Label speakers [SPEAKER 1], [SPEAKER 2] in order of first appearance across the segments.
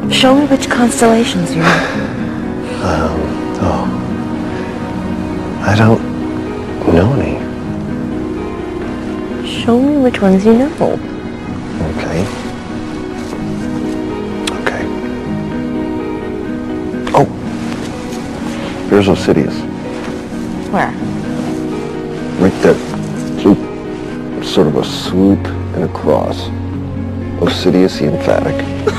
[SPEAKER 1] Show me which constellations you know.
[SPEAKER 2] I don't know any.
[SPEAKER 1] Show me which ones you know.
[SPEAKER 2] Okay. Oh, here's Osidious.
[SPEAKER 1] Where?
[SPEAKER 2] Right there. Swoop. Sort of a swoop and a cross. Osidious the emphatic.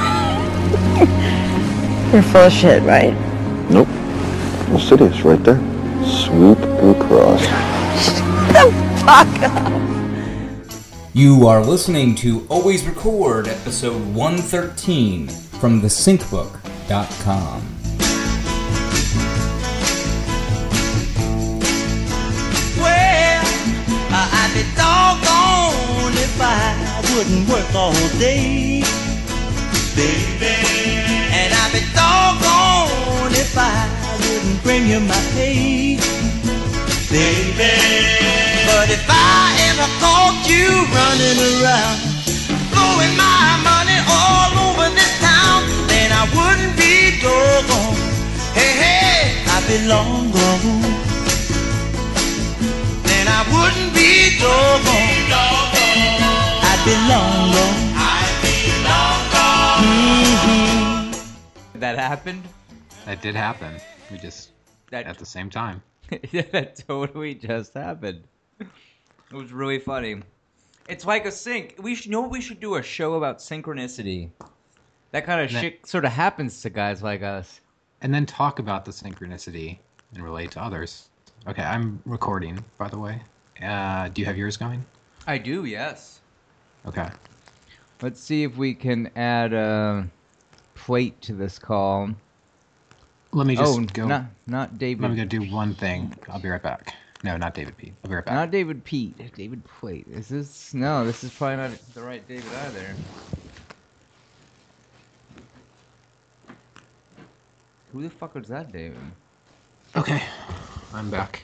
[SPEAKER 1] You're full of shit, right?
[SPEAKER 2] Nope. Osidious right there. Swoop and cross.
[SPEAKER 1] Shut the fuck up.
[SPEAKER 3] You are listening to Always Record, episode 113 from thesyncbook.com.
[SPEAKER 4] Well, I'd be doggone if I wouldn't work all day, baby. And I'd be doggone if I wouldn't bring you my pay, baby. But if I ever caught you running around, blowing my money all over this town, then I wouldn't be doggone. Hey, hey, I'd be long gone. Then I wouldn't be doggone. I'd be long gone. Mm-hmm.
[SPEAKER 5] That happened?
[SPEAKER 6] That did happen. We just at the same time.
[SPEAKER 5] Yeah, that totally just happened. It was really funny. It's like a sync. We should do a show about synchronicity. That kind of shit sort of happens to guys like us.
[SPEAKER 6] And then talk about the synchronicity and relate to others. Okay, I'm recording, by the way. Do you have yours going?
[SPEAKER 5] I do, yes.
[SPEAKER 6] Okay.
[SPEAKER 5] Let's see if we can add a plate to this call.
[SPEAKER 6] Let me just go.
[SPEAKER 5] Not David.
[SPEAKER 6] Let me go do one thing. I'll be right back. No, not David Pete. I'll be right back.
[SPEAKER 5] Not David Pete. David Plate. Is this? No, this is probably not the right David either. Who the fuck was that, David?
[SPEAKER 6] Okay, I'm back.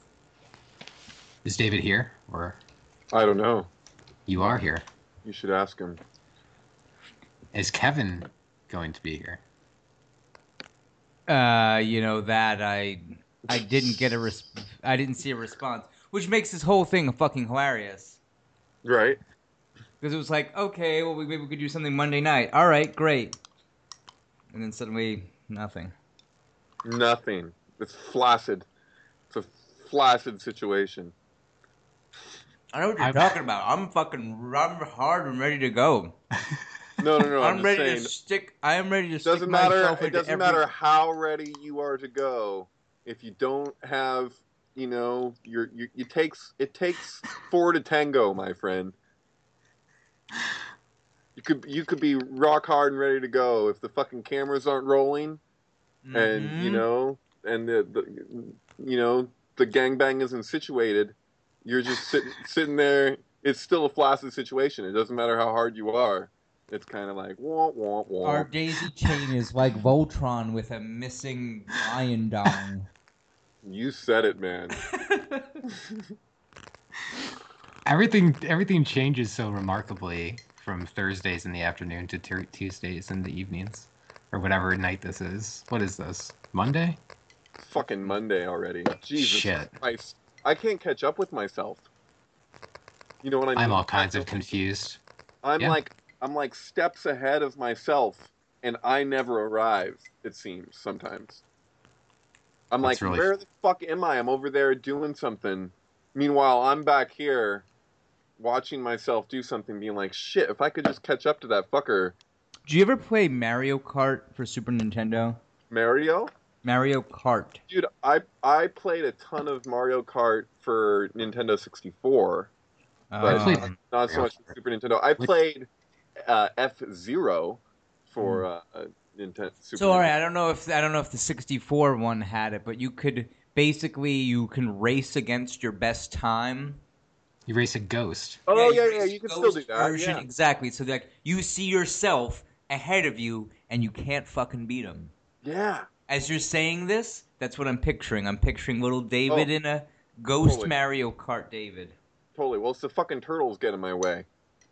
[SPEAKER 6] Is David here, or?
[SPEAKER 2] I don't know.
[SPEAKER 6] You are here.
[SPEAKER 2] You should ask him.
[SPEAKER 6] Is Kevin going to be here?
[SPEAKER 5] That I didn't get I didn't see a response, which makes this whole thing fucking hilarious.
[SPEAKER 2] Right.
[SPEAKER 5] Because it was like, okay, well, maybe we could do something Monday night. All right, great. And then suddenly, nothing.
[SPEAKER 2] Nothing. It's flaccid. It's a flaccid situation.
[SPEAKER 5] I know what you're talking about. I'm hard and ready to go.
[SPEAKER 2] No.
[SPEAKER 5] I'm ready
[SPEAKER 2] saying,
[SPEAKER 5] to stick. I am ready to stick
[SPEAKER 2] doesn't matter.
[SPEAKER 5] myself
[SPEAKER 2] It
[SPEAKER 5] into
[SPEAKER 2] doesn't matter how ready you are to go. If you don't have, it takes 4 to tango, my friend. You could be rock hard and ready to go if the fucking cameras aren't rolling, and and the gangbang isn't situated. You're just sitting there. It's still a flaccid situation. It doesn't matter how hard you are. It's kind of like, wah, wah, wah.
[SPEAKER 5] Our daisy chain is like Voltron with a missing lion dong.
[SPEAKER 2] You said it, man.
[SPEAKER 6] Everything changes so remarkably from Thursdays in the afternoon to Tuesdays in the evenings, or whatever night this is. What is this? Monday?
[SPEAKER 2] Fucking Monday already. Jesus
[SPEAKER 6] Shit.
[SPEAKER 2] Christ. I can't catch up with myself. You know what I mean?
[SPEAKER 6] I'm all kinds of confused.
[SPEAKER 2] I'm like steps ahead of myself, and I never arrive, it seems, sometimes. I'm
[SPEAKER 6] That's
[SPEAKER 2] like,
[SPEAKER 6] really
[SPEAKER 2] where the fuck am I? I'm over there doing something. Meanwhile, I'm back here watching myself do something, being like, shit, if I could just catch up to that fucker.
[SPEAKER 5] Do you ever play Mario Kart for Super Nintendo?
[SPEAKER 2] Mario?
[SPEAKER 5] Mario Kart.
[SPEAKER 2] Dude, I played a ton of Mario Kart for Nintendo 64, but not so much for Super Nintendo. I played F-Zero for Nintendo.
[SPEAKER 5] So all right, I don't know if the 64 one had it, but you can race against your best time.
[SPEAKER 6] You race a ghost.
[SPEAKER 2] Oh yeah, you can still do that.
[SPEAKER 5] Version, yeah. Exactly. So like you see yourself ahead of you, and you can't fucking beat him.
[SPEAKER 2] Yeah.
[SPEAKER 5] As you're saying this, that's what I'm picturing. I'm picturing little David in a ghost Mario Kart David.
[SPEAKER 2] Totally. Well, it's the fucking turtles get in my way.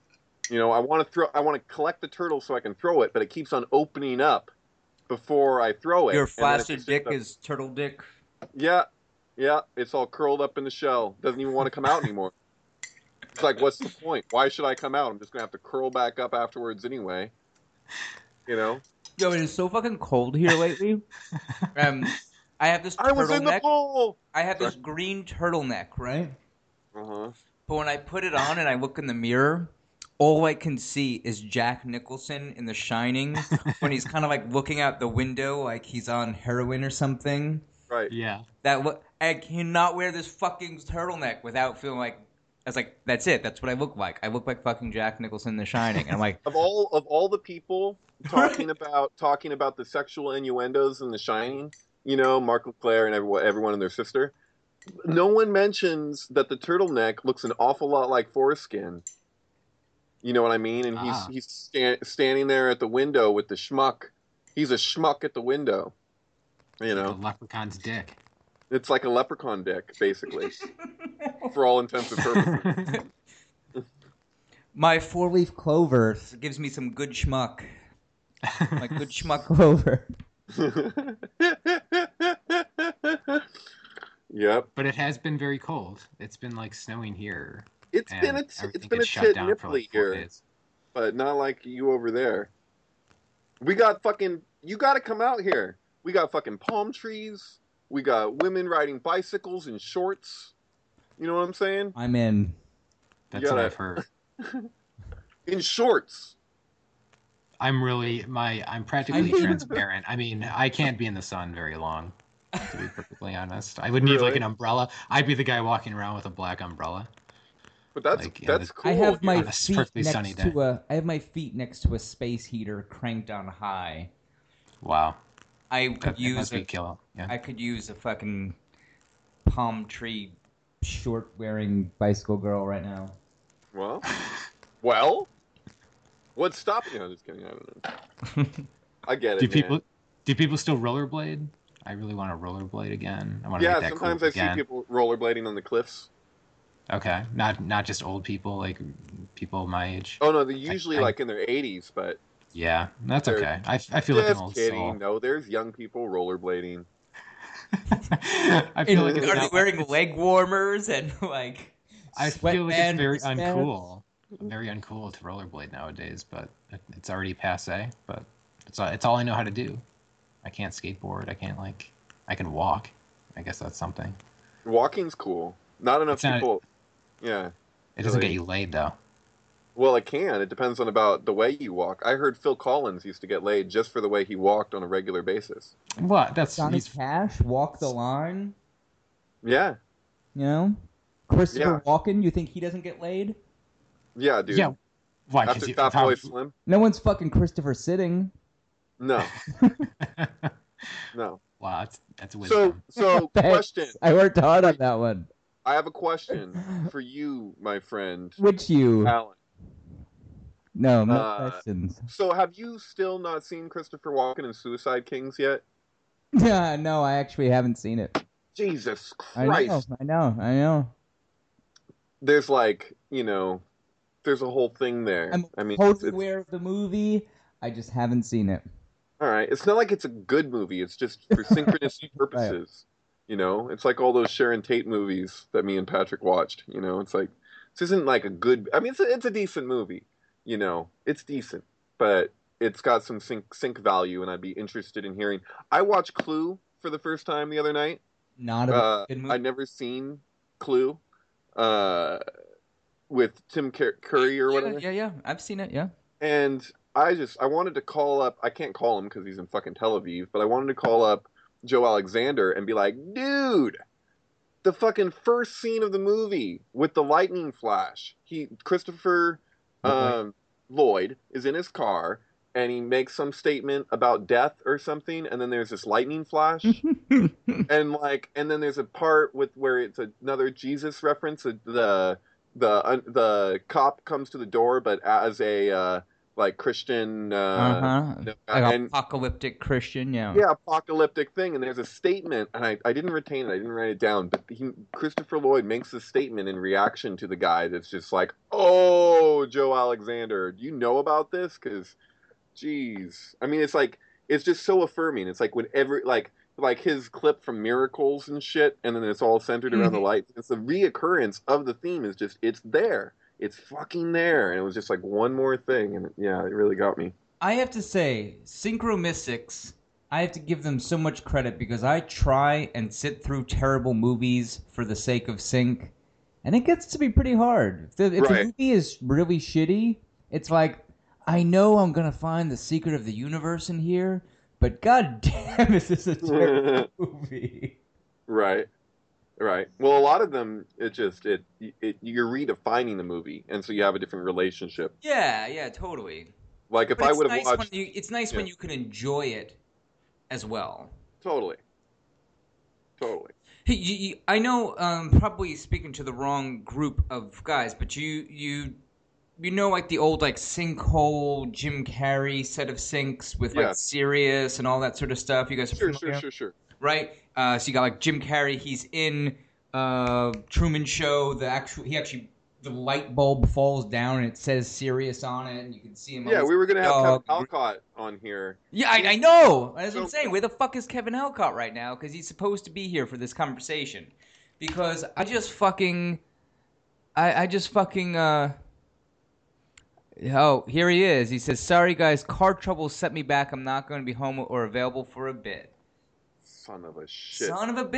[SPEAKER 2] You know, I want to collect the turtle so I can throw it, but it keeps on opening up before I throw it.
[SPEAKER 5] Your
[SPEAKER 2] and then it
[SPEAKER 5] flaccid
[SPEAKER 2] just
[SPEAKER 5] dick
[SPEAKER 2] ends up-
[SPEAKER 5] is turtle dick.
[SPEAKER 2] Yeah, it's all curled up in the shell. Doesn't even want to come out anymore. It's like, what's the point? Why should I come out? I'm just gonna have to curl back up afterwards anyway. You know.
[SPEAKER 5] Yo, it is so fucking cold here lately. I have this
[SPEAKER 2] I was in the
[SPEAKER 5] turtleneck.
[SPEAKER 2] pool.
[SPEAKER 5] I have this green turtleneck, right?
[SPEAKER 2] Uh-huh.
[SPEAKER 5] But when I put it on and I look in the mirror, all I can see is Jack Nicholson in The Shining when he's kind of like looking out the window like he's on heroin or something.
[SPEAKER 2] Right.
[SPEAKER 6] Yeah.
[SPEAKER 5] I cannot wear this fucking turtleneck without feeling like I was like, that's it. That's what I look like. I look like fucking Jack Nicholson in The Shining. And I'm like,
[SPEAKER 2] Of all the people talking about the sexual innuendos in The Shining, you know, Mark LeClaire and everyone and their sister, no one mentions that the turtleneck looks an awful lot like foreskin. You know what I mean? And he's standing there at the window with the schmuck. He's a schmuck at the window. You know,
[SPEAKER 6] The leprechaun's dick.
[SPEAKER 2] it's like a leprechaun dick, basically, for all intents and purposes.
[SPEAKER 5] my four-leaf clover gives me some good schmuck. Like good schmuck clover.
[SPEAKER 2] Yep.
[SPEAKER 6] But it has been very cold. It's been like snowing here.
[SPEAKER 2] It's
[SPEAKER 6] and
[SPEAKER 2] been a
[SPEAKER 6] everything
[SPEAKER 2] tit
[SPEAKER 6] gets shut down for
[SPEAKER 2] nipply
[SPEAKER 6] like 4
[SPEAKER 2] here,
[SPEAKER 6] days.
[SPEAKER 2] but not like you over there. We got fucking. You got to come out here. We got fucking palm trees. We got women riding bicycles in shorts. You know what I'm saying?
[SPEAKER 5] I'm in.
[SPEAKER 6] That's
[SPEAKER 2] gotta-
[SPEAKER 6] what I've heard.
[SPEAKER 2] In shorts.
[SPEAKER 6] I'm practically transparent. I mean, I can't be in the sun very long, to be perfectly honest. I would need like
[SPEAKER 2] Really?
[SPEAKER 6] an umbrella. I'd be the guy walking around with a black umbrella.
[SPEAKER 2] But that's
[SPEAKER 6] Like, yeah,
[SPEAKER 2] that's cool.
[SPEAKER 5] I have my
[SPEAKER 6] on a
[SPEAKER 5] feet
[SPEAKER 6] perfectly sunny
[SPEAKER 5] next
[SPEAKER 6] day.
[SPEAKER 5] to a. I have my feet next to a space heater cranked on high.
[SPEAKER 6] Wow.
[SPEAKER 5] I
[SPEAKER 6] That,
[SPEAKER 5] could
[SPEAKER 6] that
[SPEAKER 5] use
[SPEAKER 6] must be
[SPEAKER 5] a.
[SPEAKER 6] killer. Yeah.
[SPEAKER 5] I could use a fucking palm tree short wearing bicycle girl right now.
[SPEAKER 2] Well, what's stopping you? I'm just kidding. I don't know. I get it.
[SPEAKER 6] Do people still rollerblade? I really want to rollerblade again. I want to
[SPEAKER 2] Yeah,
[SPEAKER 6] make that
[SPEAKER 2] sometimes
[SPEAKER 6] cool
[SPEAKER 2] I see
[SPEAKER 6] again.
[SPEAKER 2] people rollerblading on the cliffs.
[SPEAKER 6] Okay, not just old people, like people my age.
[SPEAKER 2] Oh no, they're usually
[SPEAKER 6] I-
[SPEAKER 2] like in their 80s, but
[SPEAKER 6] Yeah, that's
[SPEAKER 2] They're-
[SPEAKER 6] okay. I feel like an
[SPEAKER 2] just
[SPEAKER 6] old
[SPEAKER 2] kidding.
[SPEAKER 6] soul.
[SPEAKER 2] No, there's young people rollerblading.
[SPEAKER 6] I feel like it's
[SPEAKER 5] Are they
[SPEAKER 6] not-
[SPEAKER 5] wearing leg warmers and like?
[SPEAKER 6] I feel like it's
[SPEAKER 5] sweatband
[SPEAKER 6] very
[SPEAKER 5] wristbands?
[SPEAKER 6] uncool. Very uncool to rollerblade nowadays, but it's already passe. But it's all I know how to do. I can't skateboard. I can walk. I guess that's something.
[SPEAKER 2] Walking's cool. Not enough
[SPEAKER 6] It's not-
[SPEAKER 2] people. Yeah.
[SPEAKER 6] It doesn't
[SPEAKER 2] Really?
[SPEAKER 6] get you laid though.
[SPEAKER 2] Well, it can. It depends on about the way you walk. I heard Phil Collins used to get laid just for the way he walked on a regular basis.
[SPEAKER 6] What? That's
[SPEAKER 5] Johnny
[SPEAKER 6] he's,
[SPEAKER 5] Cash, Walk the Line.
[SPEAKER 2] Yeah.
[SPEAKER 5] You know, Christopher
[SPEAKER 2] Yeah.
[SPEAKER 5] Walken. You think he doesn't get laid?
[SPEAKER 2] Yeah, dude.
[SPEAKER 6] yeah. Why? 'Cause
[SPEAKER 2] After
[SPEAKER 6] you-
[SPEAKER 2] Fat
[SPEAKER 6] how-
[SPEAKER 2] Boy Slim?
[SPEAKER 5] No one's fucking Christopher Sitting.
[SPEAKER 2] No. No.
[SPEAKER 6] Wow, that's
[SPEAKER 2] So,
[SPEAKER 6] wisdom.
[SPEAKER 2] so
[SPEAKER 5] Thanks.
[SPEAKER 2] question.
[SPEAKER 5] I worked hard on that one.
[SPEAKER 2] I have a question for you, my friend,
[SPEAKER 5] Which you?
[SPEAKER 2] Alan.
[SPEAKER 5] No
[SPEAKER 2] Uh,
[SPEAKER 5] questions.
[SPEAKER 2] So, have you still not seen Christopher Walken in Suicide Kings yet?
[SPEAKER 5] Yeah, no, I actually haven't seen it.
[SPEAKER 2] Jesus
[SPEAKER 5] I
[SPEAKER 2] Christ.
[SPEAKER 5] know.
[SPEAKER 2] There's like, there's a whole thing there.
[SPEAKER 5] I'm
[SPEAKER 2] I mean,
[SPEAKER 5] totally
[SPEAKER 2] it's,
[SPEAKER 5] aware of the movie. I just haven't seen it.
[SPEAKER 2] all right. It's not like it's a good movie. It's just for synchronicity purposes. It's like all those Sharon Tate movies that me and Patrick watched. It's like this isn't like a good. I mean, it's a decent movie. It's decent, but it's got some sync value, and I'd be interested in hearing. I watched Clue for the first time the other night.
[SPEAKER 5] Not a good movie.
[SPEAKER 2] I'd never seen Clue with Tim Curry or whatever.
[SPEAKER 5] Yeah. I've seen it. Yeah.
[SPEAKER 2] And I wanted to call up. I can't call him because he's in fucking Tel Aviv. But I wanted to call up Joe Alexander and be like, dude, the fucking first scene of the movie with the lightning flash. Christopher Lloyd is in his car and he makes some statement about death or something, and then there's this lightning flash, and then there's a part where it's another Jesus reference. The cop comes to the door, but as a like Christian,
[SPEAKER 5] Like
[SPEAKER 2] and
[SPEAKER 5] apocalyptic Christian, yeah.
[SPEAKER 2] yeah, apocalyptic thing. And there's a statement, and I didn't retain it, I didn't write it down, but Christopher Lloyd makes a statement in reaction to the guy that's just like, "Oh, Joe Alexander, do you know about this?" Because, geez, I mean, it's just so affirming. It's like whenever like his clip from Miracles and shit, and then it's all centered around the lights. It's the reoccurrence of the theme is just it's there. It's fucking there. And it was just like one more thing, and yeah, it really got me.
[SPEAKER 5] I have to say, Synchro Mystics, I have to give them so much credit because I try and sit through terrible movies for the sake of sync, and it gets to be pretty hard. If the movie is really shitty, it's like, I know I'm going to find the secret of the universe in here, but god damn, is this a terrible movie.
[SPEAKER 2] Right. Well, a lot of them, you're redefining the movie, and so you have a different relationship.
[SPEAKER 5] Yeah, totally.
[SPEAKER 2] Like if
[SPEAKER 5] But
[SPEAKER 2] I
[SPEAKER 5] it's
[SPEAKER 2] would have
[SPEAKER 5] nice
[SPEAKER 2] watched,
[SPEAKER 5] it's nice when you can enjoy it as well.
[SPEAKER 2] totally.
[SPEAKER 5] Hey, I know, probably speaking to the wrong group of guys, but you know, like the old like Sinkhole Jim Carrey set of syncs with like Sirius and all that sort of stuff. You guys are familiar?
[SPEAKER 2] Sure.
[SPEAKER 5] Right? So you got like Jim Carrey. He's in Truman Show. The light bulb falls down and it says Sirius on it, and you can see him.
[SPEAKER 2] Yeah, we were gonna have Kevin Alcott on here.
[SPEAKER 5] Yeah, I know. That's what I'm saying. Where the fuck is Kevin Alcott right now? Because he's supposed to be here for this conversation. Because I just fucking. Oh, here he is. He says, "Sorry guys, car trouble set me back. I'm not going to be home or available for a bit."
[SPEAKER 2] Son of a shit.
[SPEAKER 5] Son of a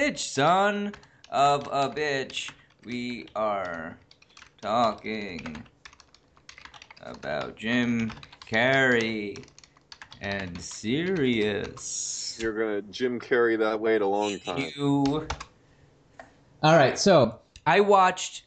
[SPEAKER 5] bitch. We are talking about Jim Carrey and Sirius.
[SPEAKER 2] You're gonna Jim Carrey that way a long time.
[SPEAKER 5] All right, so I watched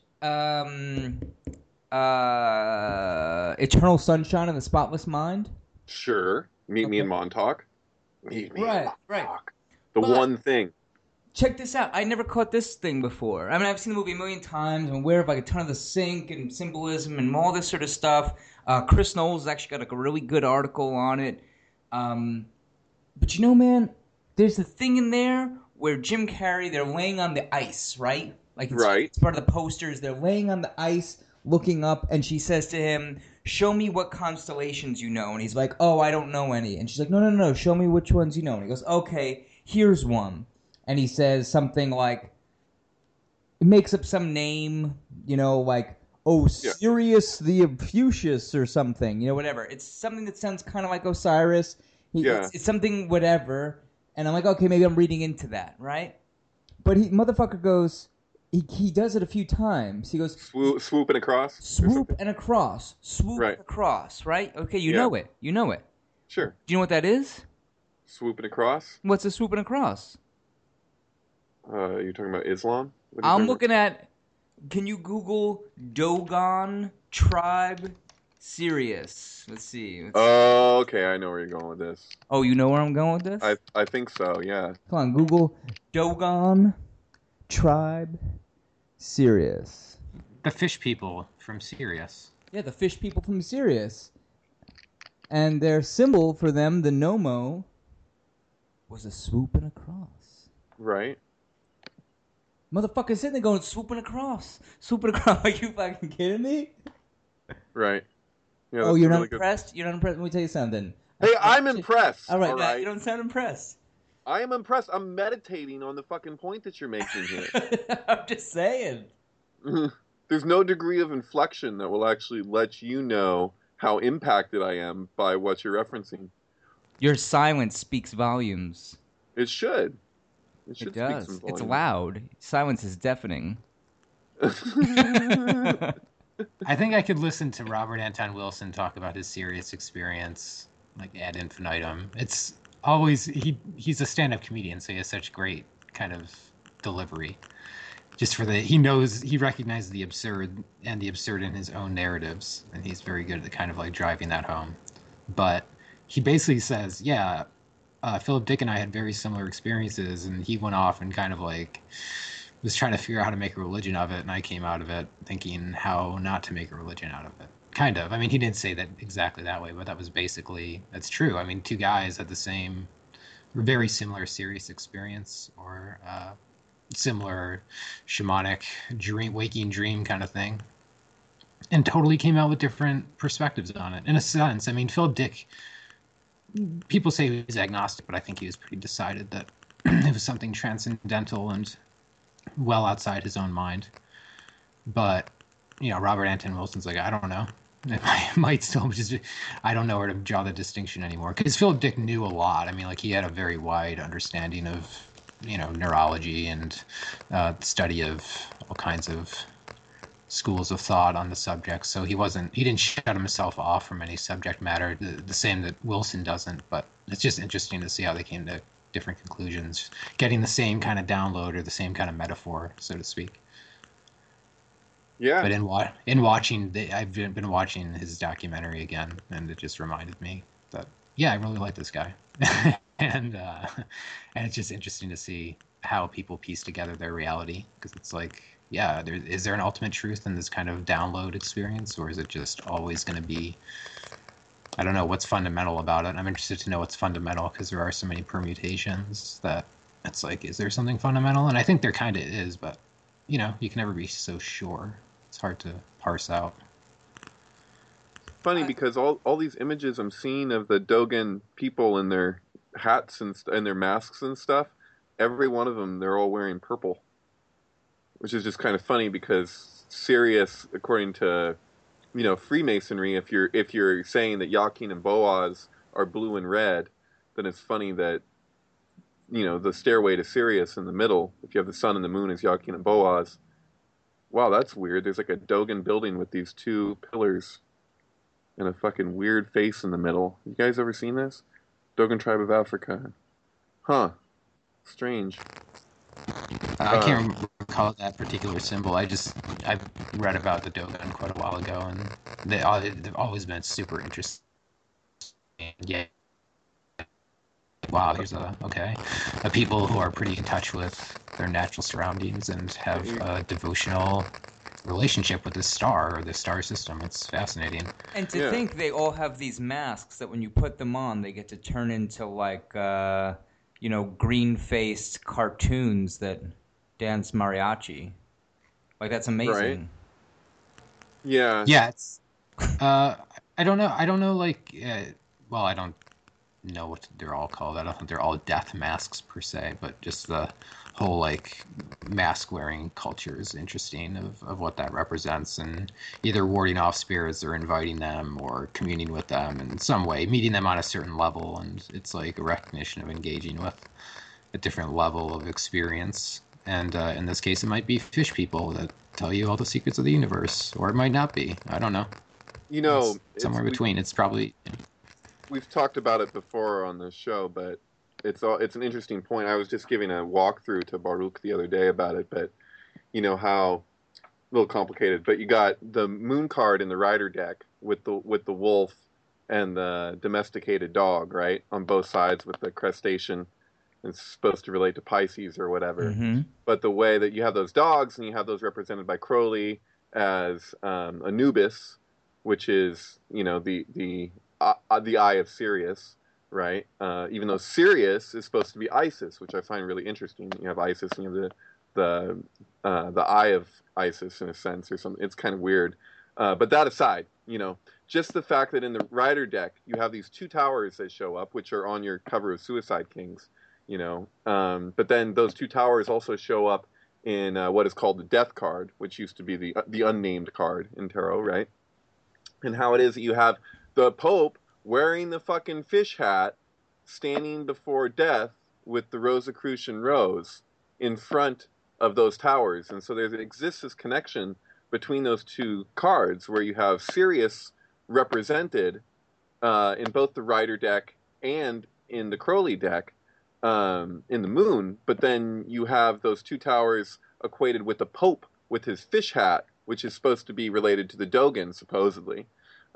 [SPEAKER 5] Eternal Sunshine of the Spotless Mind.
[SPEAKER 2] Sure. Meet me in Montauk. Meet me in Montauk.
[SPEAKER 5] Right.
[SPEAKER 2] The one thing.
[SPEAKER 5] Check this out. I never caught this thing before. I mean, I've seen the movie a million times. I'm aware of like a ton of the sync and symbolism and all this sort of stuff. Chris Knowles has actually got like a really good article on it. But you know, man, there's a thing in there where Jim Carrey, they're laying on the ice, right? Like it's part of the posters. They're laying on the ice, looking up, and she says to him, "Show me what constellations you know." And he's like, "Oh, I don't know any." And she's like, No, show me which ones you know. And he goes, "Okay, here's one." And he says something like, it makes up some name, you know, like, Sirius the Ophiuchus or something, you know, whatever. It's something that sounds kind of like Osiris. It's something whatever. And I'm like, okay, maybe I'm reading into that, right? But motherfucker goes, he does it a few times. He goes,
[SPEAKER 2] swoop and across?
[SPEAKER 5] Swoop and across. Swoop and across, right? Okay, you know it.
[SPEAKER 2] Sure.
[SPEAKER 5] Do you know what that is?
[SPEAKER 2] Swoop and across?
[SPEAKER 5] What's a swoop and across?
[SPEAKER 2] You're talking about Islam?
[SPEAKER 5] I'm looking at... Can you Google Dogon Tribe Sirius? Let's see.
[SPEAKER 2] Oh, okay. I know where you're going with this.
[SPEAKER 5] Oh, you know where I'm going with this?
[SPEAKER 2] I think so, yeah.
[SPEAKER 5] Come on, Google Dogon Tribe Sirius.
[SPEAKER 6] The fish people from Sirius.
[SPEAKER 5] Yeah, the fish people from Sirius. And their symbol for them, the Nomo, was a swoop and a cross.
[SPEAKER 2] Right.
[SPEAKER 5] Motherfucker sitting there going, swooping across. Are you fucking kidding me?
[SPEAKER 2] Right. Yeah,
[SPEAKER 5] oh, you're not impressed? You're not impressed? Let me tell you something.
[SPEAKER 2] Hey, I'm impressed.
[SPEAKER 5] All right, you don't sound impressed.
[SPEAKER 2] I am impressed. I'm meditating on the fucking point that you're making here.
[SPEAKER 5] I'm just saying.
[SPEAKER 2] There's no degree of inflection that will actually let you know how impacted I am by what you're referencing.
[SPEAKER 5] Your silence speaks volumes.
[SPEAKER 2] It should.
[SPEAKER 5] It does. It's loud. Silence is deafening.
[SPEAKER 6] I think I could listen to Robert Anton Wilson talk about his Sirius experience like ad infinitum. It's always he's a stand-up comedian, so he has such great kind of delivery. Just for he recognizes the absurd and the absurd in his own narratives, and he's very good at kind of like driving that home. But he basically says, Philip Dick and I had very similar experiences, and he went off and kind of like was trying to figure out how to make a religion of it, and I came out of it thinking how not to make a religion out of it. kind of. I mean, he didn't say that exactly that way, but that's true. I mean, two guys had the same, very similar Sirius experience, or similar shamanic waking dream kind of thing, and totally came out with different perspectives on it. In a sense, I mean, Philip Dick, people say he was agnostic, but I think he was pretty decided that it was something transcendental and well outside his own mind. But, Robert Anton Wilson's like, I don't know. It might still just, I don't know where to draw the distinction anymore. Because Philip Dick knew a lot. I mean, like, he had a very wide understanding of, neurology and study of all kinds of schools of thought on the subject. So he didn't shut himself off from any subject matter, the same that Wilson doesn't. But it's just interesting to see how they came to different conclusions, getting the same kind of download or the same kind of metaphor, so to speak.
[SPEAKER 2] Yeah.
[SPEAKER 6] But in watching, I've been watching his documentary again, and it just reminded me that, yeah, I really like this guy. and it's just interesting to see how people piece together their reality, because it's like, yeah, is there an ultimate truth in this kind of download experience, or is it just always going to be, I don't know, what's fundamental about it? I'm interested to know what's fundamental, because there are so many permutations that it's like, is there something fundamental? And I think there kind of is, but, you can never be so sure. It's hard to parse out.
[SPEAKER 2] Funny, because all these images I'm seeing of the Dogen people in their hats and their masks and stuff, every one of them, they're all wearing purple. Which is just kind of funny, because Sirius, according to Freemasonry, if you're saying that Yakin and Boaz are blue and red, then it's funny that the stairway to Sirius in the middle, if you have the sun and the moon as Yakin and Boaz. Wow, that's weird. There's like a Dogen building with these two pillars and a fucking weird face in the middle. You guys ever seen this? Dogen tribe of Africa. Huh. Strange.
[SPEAKER 6] I can't recall that particular symbol. I read about the Dogen quite a while ago, and they've always been super interesting. Yeah. Wow, here's a people who are pretty in touch with their natural surroundings and have a devotional relationship with the star or the star system. It's fascinating.
[SPEAKER 5] And to think they all have these masks that when you put them on, they get to turn into like green-faced cartoons that dance mariachi. Like, that's amazing.
[SPEAKER 2] Right. Yeah.
[SPEAKER 6] Yeah, it's I don't know, like, well, I don't know what they're all called. I don't think they're all death masks per se, but just the whole like mask wearing culture is interesting of what that represents, and either warding off spirits or inviting them or communing with them in some way, meeting them on a certain level, and it's like a recognition of engaging with a different level of experience. And in this case, it might be fish people that tell you all the secrets of the universe, or it might not be. I don't know. It's somewhere between. It's probably.
[SPEAKER 2] We've talked about it before on the show, but it's an interesting point. I was just giving a walkthrough to Baruch the other day about it, but how a little complicated. But you got the moon card in the rider deck with the wolf and the domesticated dog, right, on both sides with the crustacean. It's supposed to relate to Pisces or whatever.
[SPEAKER 5] Mm-hmm.
[SPEAKER 2] But the way that you have those dogs, and you have those represented by Crowley as Anubis, which is the eye of Sirius, right? Even though Sirius is supposed to be Isis, which I find really interesting. You have Isis, and you have the eye of Isis in a sense, or something. It's kind of weird. But that aside, just the fact that in the rider deck you have these two towers that show up, which are on your cover of Suicide Kings, but then those two towers also show up in what is called the Death card, which used to be the unnamed card in tarot, right? And how it is that you have the Pope wearing the fucking fish hat, standing before death with the Rosicrucian rose in front of those towers. And so there exists this connection between those two cards, where you have Sirius represented in both the rider deck and in the Crowley deck in the moon, but then you have those two towers equated with the Pope with his fish hat, which is supposed to be related to the Dogen, supposedly.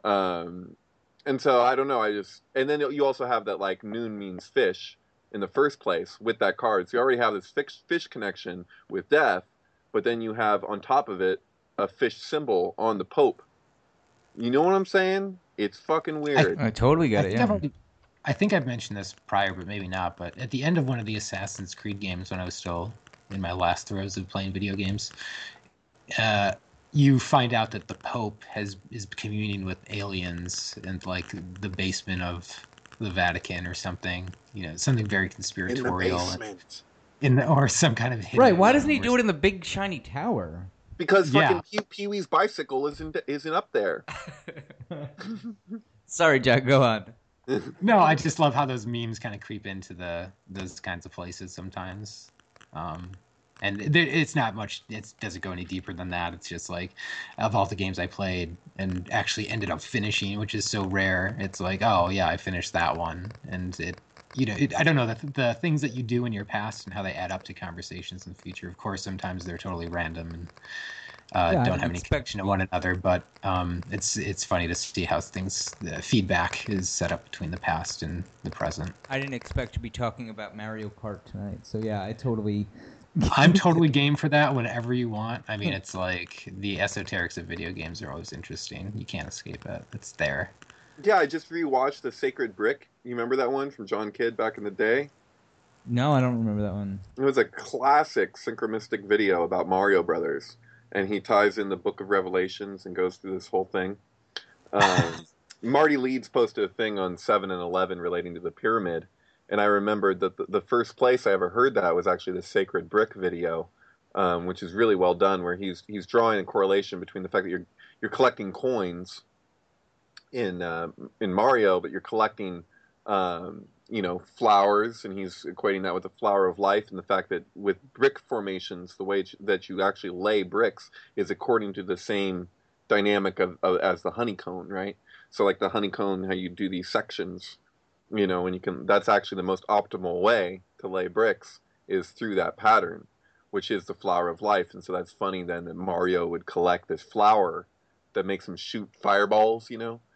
[SPEAKER 2] And so I don't know. And then you also have that like moon means fish in the first place with that card. So you already have this fish connection with death, but then you have on top of it a fish symbol on the Pope, You know what I'm saying? It's fucking weird.
[SPEAKER 5] I totally get it. Yeah.
[SPEAKER 6] I think I've mentioned this prior, but maybe not. But at the end of one of the Assassin's Creed games, when I was still in my last throes of playing video games, you find out that the Pope is communing with aliens in like the basement of the Vatican or something. You know, something very conspiratorial.
[SPEAKER 2] In the basement.
[SPEAKER 6] Or some kind of hidden
[SPEAKER 5] Right? Why doesn't he
[SPEAKER 6] room
[SPEAKER 5] do it in the big shiny tower?
[SPEAKER 2] Because fucking
[SPEAKER 6] Yeah.
[SPEAKER 2] Pee-wee's bicycle isn't up there.
[SPEAKER 5] Sorry, Jack. Go on.
[SPEAKER 6] No, I just love how those memes kind of creep into those kinds of places sometimes. And it's not much. It doesn't go any deeper than that. It's just like, of all the games I played and actually ended up finishing, which is so rare. It's like, oh yeah, I finished that one, and I don't know, the things that you do in your past and how they add up to conversations in the future. Of course, sometimes they're totally random and don't have any connection to one another. But it's funny to see how the feedback is set up between the past and the present.
[SPEAKER 5] I didn't expect to be talking about Mario Kart tonight, so yeah,
[SPEAKER 6] I'm totally game for that whenever you want. I mean, it's like the esoterics of video games are always interesting. You can't escape it. It's there.
[SPEAKER 2] Yeah, I just rewatched The Sacred Brick. You remember that one from John Kidd back in the day?
[SPEAKER 5] No, I don't remember that one.
[SPEAKER 2] It was a classic synchromistic video about Mario Brothers, and he ties in the Book of Revelations and goes through this whole thing. Marty Leeds posted a thing on 7 and 11 relating to the pyramid, and I remembered that the first place I ever heard that was actually the Sacred Brick video, which is really well done, where he's drawing a correlation between the fact that you're collecting coins in Mario, but you're collecting flowers, and he's equating that with the flower of life, and the fact that with brick formations, the way that you actually lay bricks is according to the same dynamic as the honeycomb, right? So like the honeycomb, how you do these sections, and that's actually the most optimal way to lay bricks is through that pattern, which is the flower of life. And so that's funny then that Mario would collect this flower that makes him shoot fireballs,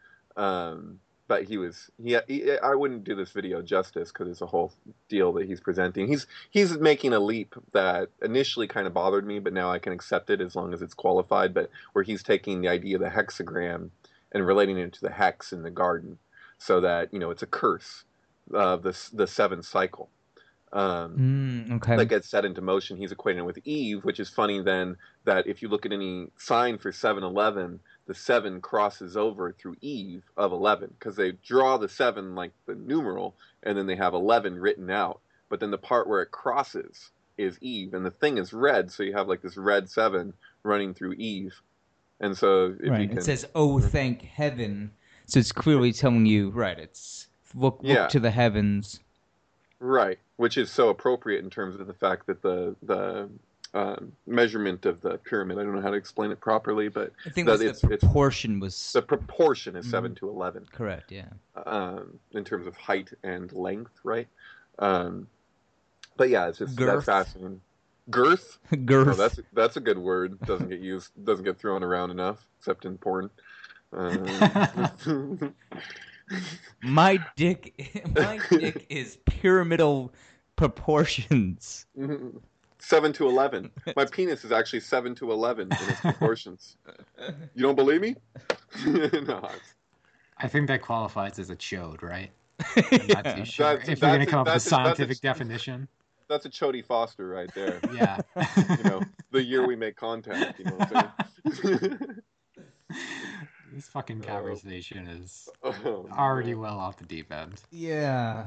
[SPEAKER 2] but I wouldn't do this video justice because it's a whole deal that he's presenting. He's making a leap that initially kind of bothered me, but now I can accept it as long as it's qualified. But where he's taking the idea of the hexagram and relating it to the hex in the garden, so that it's a curse of the seventh cycle.
[SPEAKER 5] Okay.
[SPEAKER 2] That gets set into motion. He's equating it with Eve, which is funny then that if you look at any sign for 7-11, the 7 crosses over through Eve of 11, because they draw the 7 like the numeral, and then they have 11 written out. But then the part where it crosses is Eve, and the thing is red, so you have like this red 7 running through Eve. And so if you can,
[SPEAKER 5] it says, "Oh, thank heaven." So it's clearly telling you, right? It's look to the heavens.
[SPEAKER 2] Right, which is so appropriate in terms of the fact that the measurement of the pyramid, I don't know how to explain it properly, but
[SPEAKER 5] I think the proportion was...
[SPEAKER 2] The proportion is 7 to 11.
[SPEAKER 5] Correct, yeah.
[SPEAKER 2] In terms of height and length, right? But yeah, it's just that's fascinating. Girth?
[SPEAKER 5] Girth.
[SPEAKER 2] Oh, that's a good word. Doesn't get thrown around enough, except in porn.
[SPEAKER 5] My dick is pyramidal proportions.
[SPEAKER 2] 7 to 11. My penis is actually 7 to 11 in its proportions. You don't believe me? No.
[SPEAKER 6] I think that qualifies as a chode, right? I'm not too sure. If we're going to come up with a scientific definition.
[SPEAKER 2] That's a Chody Foster right there.
[SPEAKER 6] Yeah.
[SPEAKER 2] The year we make contact. You know what I'm saying?
[SPEAKER 6] This fucking conversation is already well off the deep end.
[SPEAKER 5] Yeah.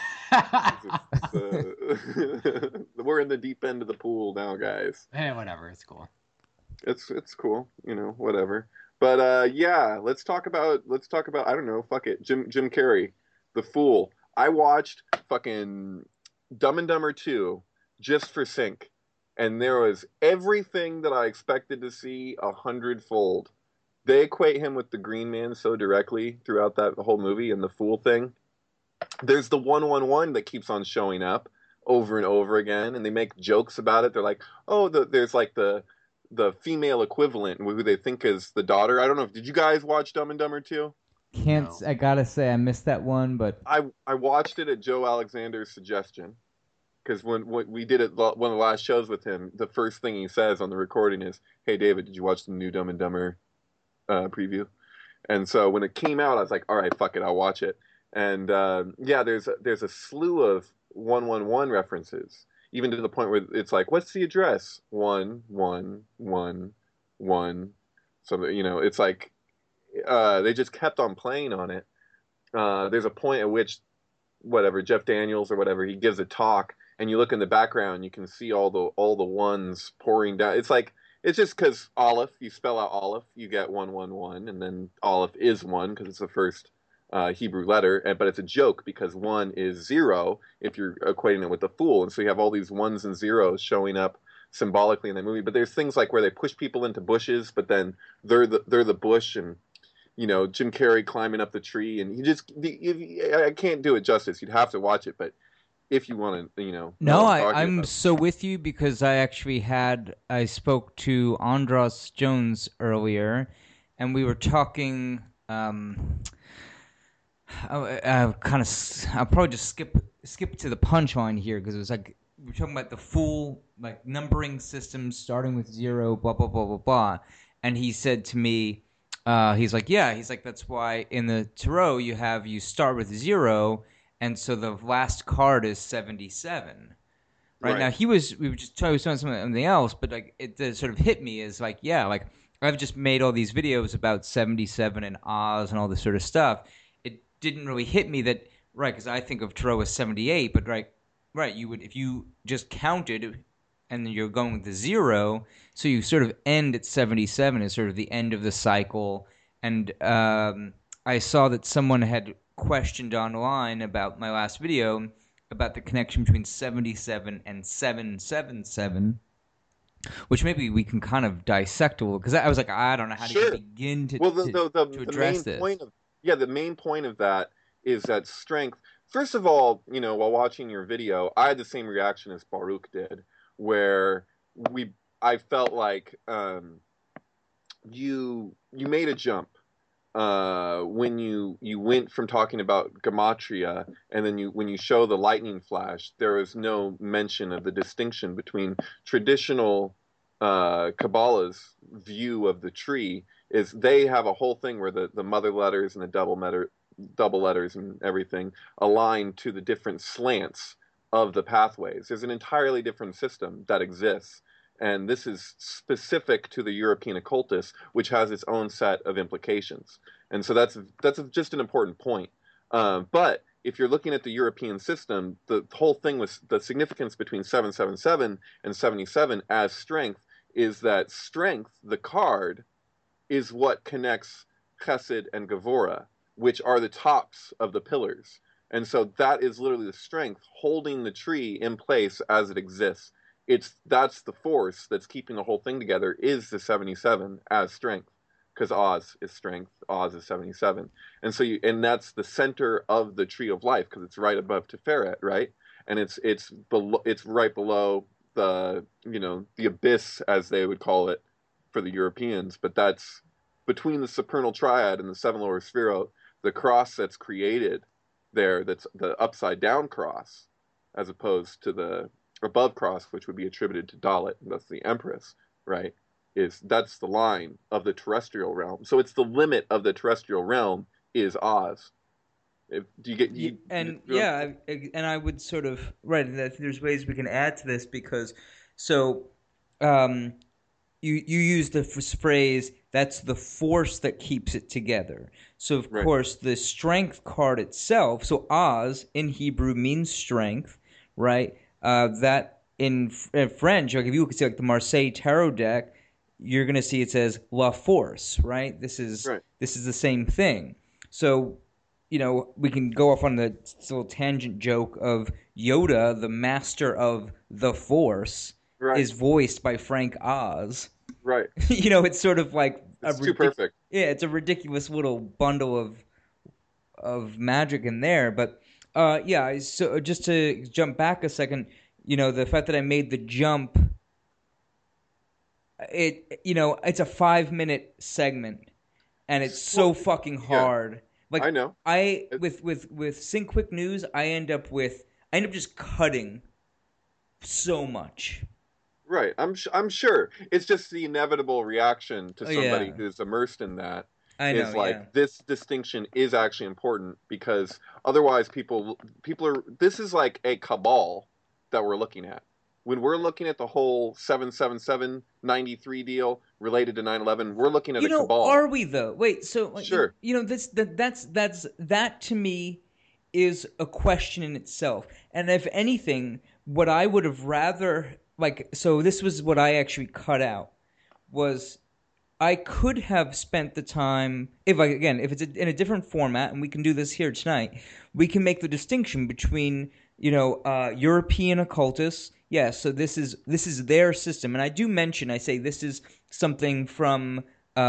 [SPEAKER 2] We're in the deep end of the pool now, guys.
[SPEAKER 6] Hey, whatever. It's cool.
[SPEAKER 2] It's cool. Whatever. But yeah, let's talk about I don't know, fuck it. Jim Carrey, The Fool. I watched fucking Dumb and Dumber 2 just for sync, and there was everything that I expected to see 100-fold. They equate him with the Green Man so directly throughout the whole movie and the Fool thing. There's the 111 that keeps on showing up over and over again, and they make jokes about it. They're like, oh, there's like the female equivalent who they think is the daughter. I don't know. Did you guys watch Dumb and Dumber 2?
[SPEAKER 5] No. I gotta say I missed that one, but
[SPEAKER 2] I watched it at Joe Alexander's suggestion, because when we did it, one of the last shows with him, the first thing he says on the recording is, "Hey David, did you watch the new Dumb and Dumber preview?" And so when it came out, I was like, all right, fuck it, I'll watch it. And yeah, there's a slew of 111 references, even to the point where it's like, what's the address? 111. So it's like they just kept on playing on it. There's a point at which whatever Jeff Daniels or whatever, he gives a talk, and you look in the background, you can see all the ones pouring down. It's like, it's just because Aleph, you spell out Aleph, you get 111, and then Aleph is 1 because it's the first Hebrew letter, but it's a joke because 1 is 0 if you're equating it with the fool, and so you have all these 1s and 0s showing up symbolically in the movie. But there's things like where they push people into bushes, but then they're the bush, and Jim Carrey climbing up the tree, and I can't do it justice. You'd have to watch it, but if you want to,
[SPEAKER 5] No, I'm so with you because I spoke to Andras Jones earlier, and we were talking. I'll probably just skip to the punchline here because it was like we're talking about the full like numbering system starting with 0, blah blah blah blah blah, and he said to me. He's like, that's why in the tarot you start with 0, and so the last card is 77. Right. Now we were just talking about something else, but like it sort of hit me as like, yeah, like I've just made all these videos about 77 and Oz and all this sort of stuff. It didn't really hit me that, right, because I think of tarot as 78, but right, you would, if you just counted and then you're going with the 0, so you sort of end at 77 as sort of the end of the cycle. And I saw that someone had questioned online about my last video about the connection between 77 and 777, which maybe we can kind of dissect a little, because I was like, I don't know how to begin to address this.
[SPEAKER 2] The main point of that is that strength. First of all, while watching your video, I had the same reaction as Baruch did, where I felt like you made a jump when you went from talking about gematria, and then when you show the lightning flash, there is no mention of the distinction between traditional Kabbalah's view of the tree. Is they have a whole thing where the mother letters and the double letters and everything align to the different slants of the pathways. There's an entirely different system that exists, and this is specific to the European occultist, which has its own set of implications. And so that's just an important point. But if you're looking at the European system, the whole thing with the significance between 777 and 77 as strength is that strength, the card, is what connects Chesed and Gevurah, which are the tops of the pillars. And so that is literally the strength holding the tree in place as it exists. That's the force that's keeping the whole thing together, is the 77 as strength, because Oz is strength, Oz is 77. And so that's the center of the tree of life, because it's right above Tiferet, right? And it's right below the the abyss, as they would call it for the Europeans, but that's between the supernal triad and the 7 lower sphirot, the cross that's created there, that's the upside down cross, as opposed to the above cross, which would be attributed to Dalit, and that's the Empress, right? That's the line of the terrestrial realm. So it's the limit of the terrestrial realm is Oz.
[SPEAKER 5] And I would sort of there's ways we can add to this, because you use the phrase, that's the force that keeps it together. So, of course, the strength card itself, so Oz in Hebrew means strength, right? That in French, like if you could see like the Marseille Tarot deck, you're going to see it says La Force, right? This is the same thing. So, we can go off on the little tangent joke of Yoda, the master of the Force, is voiced by Frank Oz.
[SPEAKER 2] Right.
[SPEAKER 5] It's sort of like
[SPEAKER 2] it's too perfect.
[SPEAKER 5] Yeah, it's a ridiculous little bundle of magic in there. But so just to jump back a second, the fact that I made the jump, it's a 5-minute segment, and it's so fucking hard. Like
[SPEAKER 2] I know.
[SPEAKER 5] With Sync Quick News, I end up just cutting so much.
[SPEAKER 2] Right, I'm sure. It's just the inevitable reaction to somebody who's immersed in that.
[SPEAKER 5] I know,
[SPEAKER 2] is like
[SPEAKER 5] yeah.
[SPEAKER 2] this distinction is actually important because otherwise people are, this is like a cabal that we're looking at. When we're looking at the whole 777 93 deal related to 9/11, we're looking at
[SPEAKER 5] You
[SPEAKER 2] a
[SPEAKER 5] know,
[SPEAKER 2] cabal.
[SPEAKER 5] are we though? Wait, so like,
[SPEAKER 2] Sure.
[SPEAKER 5] you know, that to me is a question in itself. And if anything, what I would have rather like, so this was what I actually cut out was I could have spent the time if it's in a different format, and we can do this here tonight. We can make the distinction between European occultists. Yeah, so this is their system, and I do mention I say this is something from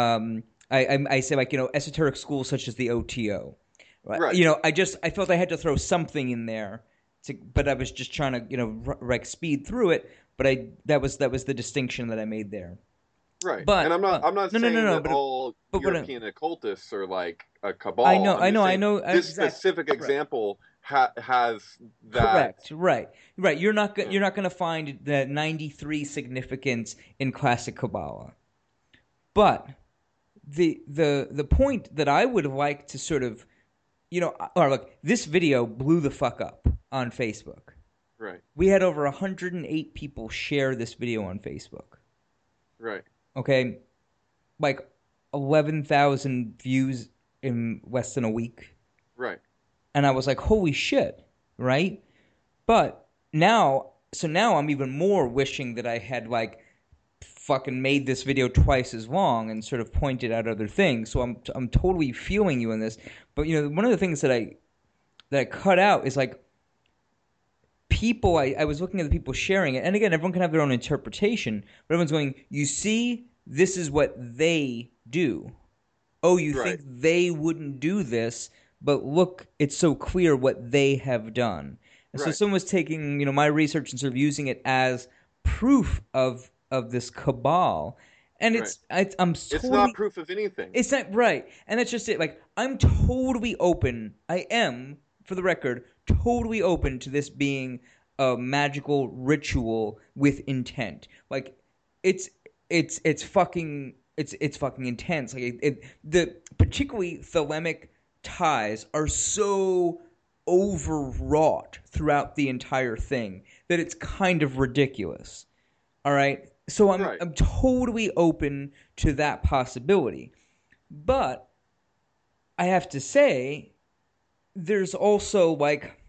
[SPEAKER 5] I say like esoteric schools such as the OTO.
[SPEAKER 2] Right.
[SPEAKER 5] I felt I had to throw something in there, but I was just trying to speed through it. But that was the distinction that I made there.
[SPEAKER 2] Right.
[SPEAKER 5] But
[SPEAKER 2] and I'm not saying that
[SPEAKER 5] but
[SPEAKER 2] all
[SPEAKER 5] but
[SPEAKER 2] European occultists are like a cabal.
[SPEAKER 5] I know.
[SPEAKER 2] This specific example has that.
[SPEAKER 5] Correct. Right. You're not going to find the 93 significance in classic Kabbalah. But the point that I would like to sort of, or look, this video blew the fuck up on Facebook.
[SPEAKER 2] Right.
[SPEAKER 5] We had over 108 people share this video on Facebook.
[SPEAKER 2] Right.
[SPEAKER 5] Okay, like 11,000 views in less than a week.
[SPEAKER 2] Right.
[SPEAKER 5] And I was like, holy shit, right? But now I'm even more wishing that I had like fucking made this video twice as long and sort of pointed out other things. So I'm totally feeling you in this. But one of the things that I cut out is like people. I was looking at the people sharing it, and again, everyone can have their own interpretation. But everyone's going, you see, this is what they do. Oh, you think they wouldn't do this? But look, it's so clear what they have done. And so someone was taking, my research and sort of using it as proof of this cabal. And it's
[SPEAKER 2] not proof of anything.
[SPEAKER 5] It's not right. And that's just it. Like, I'm totally open. I am, for the record, totally open to this being a magical ritual with intent. Like, it's fucking intense. Like the particularly thelemic ties are so overwrought throughout the entire thing that it's kind of ridiculous. All right, so I'm totally open to that possibility, but I have to say, there's also like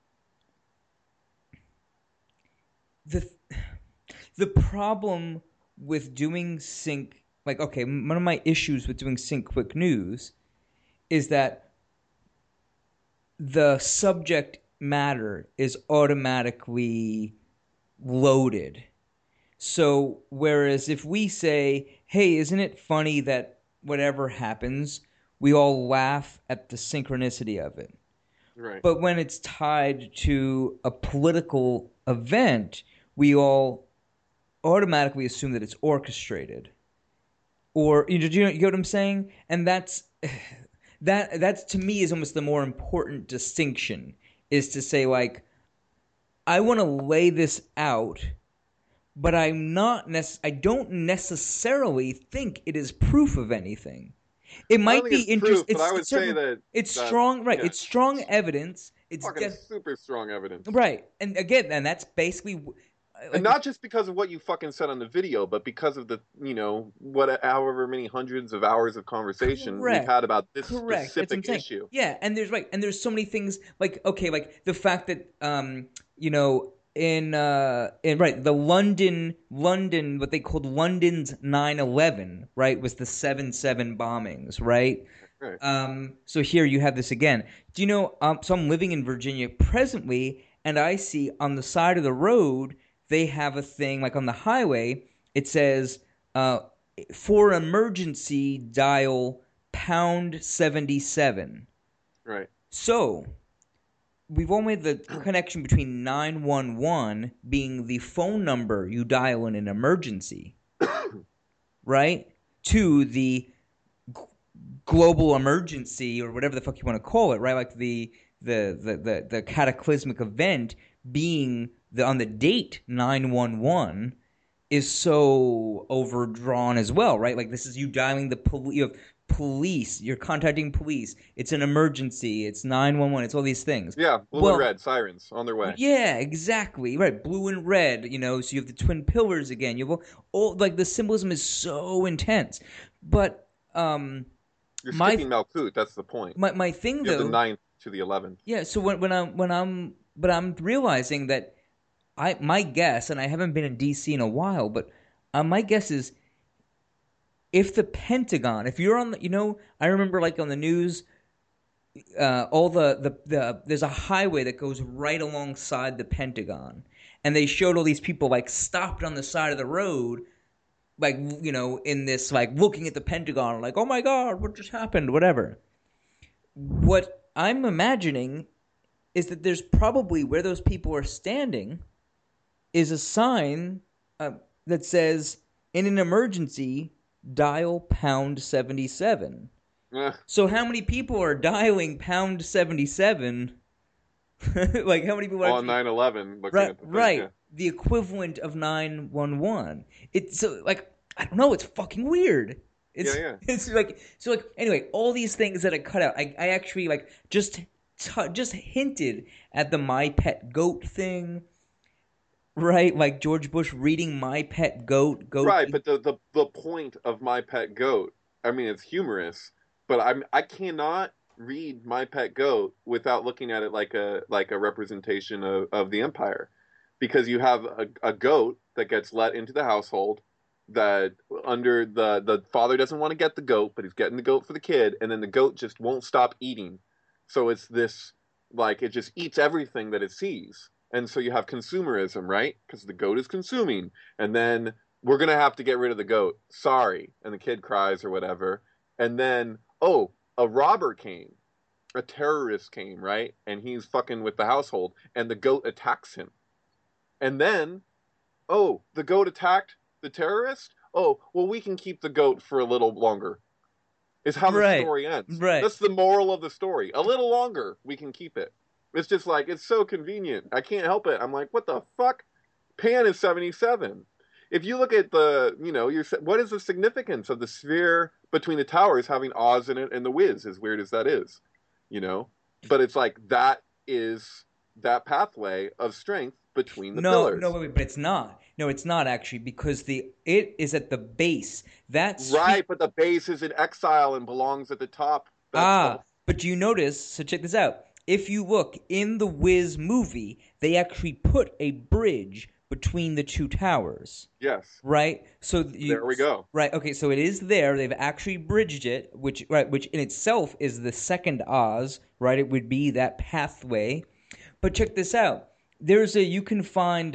[SPEAKER 5] the problem with doing sync. Like, okay, one of my issues with doing Sync Quick News is that the subject matter is automatically loaded. So whereas if we say, hey, isn't it funny that whatever happens, we all laugh at the synchronicity of it.
[SPEAKER 2] Right.
[SPEAKER 5] But when it's tied to a political event, we all automatically assume that it's orchestrated. Or you get what I'm saying? And that's to me is almost the more important distinction, is to say, like, I want to lay this out, but I don't necessarily think it is proof of anything. It might be interesting.
[SPEAKER 2] But I would say that
[SPEAKER 5] it's strong, right? Yeah. It's strong evidence. It's
[SPEAKER 2] super strong evidence,
[SPEAKER 5] right? And again, and that's basically.
[SPEAKER 2] And not just because of what you fucking said on the video, but because of the, however many hundreds of hours of conversation we've had about this specific issue.
[SPEAKER 5] Yeah, and there's so many things, like, okay, like the fact that in the London, what they called London's 9/11, right, was the 7/7 bombings, right?
[SPEAKER 2] Right.
[SPEAKER 5] So here you have this again. Do you know? So I'm living in Virginia presently, and I see on the side of the road they have a thing, like on the highway. It says, "For emergency, dial #77."
[SPEAKER 2] Right.
[SPEAKER 5] So we've all made the connection between 911 being the phone number you dial in an emergency, right, to the global emergency, or whatever the fuck you want to call it, right? Like the cataclysmic event being on the date 911 is so overdrawn as well, right? Like, this is you dialing the police. You're contacting police. It's an emergency. It's 911. It's all these things.
[SPEAKER 2] Yeah, blue and red sirens on their way.
[SPEAKER 5] Yeah, exactly. Right, blue and red. You know, so you have the twin pillars again. You have all like the symbolism is so intense. But
[SPEAKER 2] You're skipping Malkuth. That's the point.
[SPEAKER 5] my thing
[SPEAKER 2] You
[SPEAKER 5] though.
[SPEAKER 2] have the 9th to the 11th.
[SPEAKER 5] Yeah. So I'm realizing that my guess, and I haven't been in DC in a while, but my guess is if the Pentagon, if you're on the, you know, I remember like on the news, all there's a highway that goes right alongside the Pentagon, and they showed all these people like stopped on the side of the road, like, you know, in this like looking at the Pentagon, like, oh my God, what just happened, whatever. What I'm imagining is that there's probably where those people are standing is a sign that says, in an emergency, dial pound 77. So how many people are dialing pound 77? Like how many people are
[SPEAKER 2] on 9/11 looking
[SPEAKER 5] right,
[SPEAKER 2] at the thing,
[SPEAKER 5] right,
[SPEAKER 2] yeah.
[SPEAKER 5] the equivalent of 911. It's so like I don't know. It's fucking weird. It's,
[SPEAKER 2] Yeah.
[SPEAKER 5] It's like so like anyway. All these things that I cut out. I actually like just hinted at the My Pet Goat thing. Right, like George Bush reading My Pet Goat.
[SPEAKER 2] Right, but the point of My Pet Goat, I mean, it's humorous, but I cannot read My Pet Goat without looking at it like a representation of the empire, because you have a goat that gets let into the household, that under the father doesn't want to get the goat, but he's getting the goat for the kid, and then the goat just won't stop eating, so it's this like it just eats everything that it sees. And so you have consumerism, right? Because the goat is consuming. And then we're going to have to get rid of the goat. Sorry. And the kid cries or whatever. And then, oh, a robber came. A terrorist came, right? And he's fucking with the household. And the goat attacks him. And then, oh, the goat attacked the terrorist? Oh, well, we can keep the goat for a little longer. Is how the story ends.
[SPEAKER 5] Right.
[SPEAKER 2] That's the moral of the story. A little longer, we can keep it. It's just like, it's so convenient. I can't help it. I'm like, what the fuck? Pan is 77. If you look at the, you know, what is the significance of the sphere between the towers having Oz in it and the Wiz, as weird as that is, you know? But it's like, that is that pathway of strength between the pillars.
[SPEAKER 5] No, wait, but it's not. No, it's not actually, because it is at the base. That's
[SPEAKER 2] right, but the base is in exile and belongs at the top.
[SPEAKER 5] But do you notice, so check this out. If you look in the Wiz movie, they actually put a bridge between the two towers.
[SPEAKER 2] Yes.
[SPEAKER 5] Right? So
[SPEAKER 2] there we go.
[SPEAKER 5] Right. Okay, so it is there. They've actually bridged it, which in itself is the second Oz, right? It would be that pathway. But check this out. You can find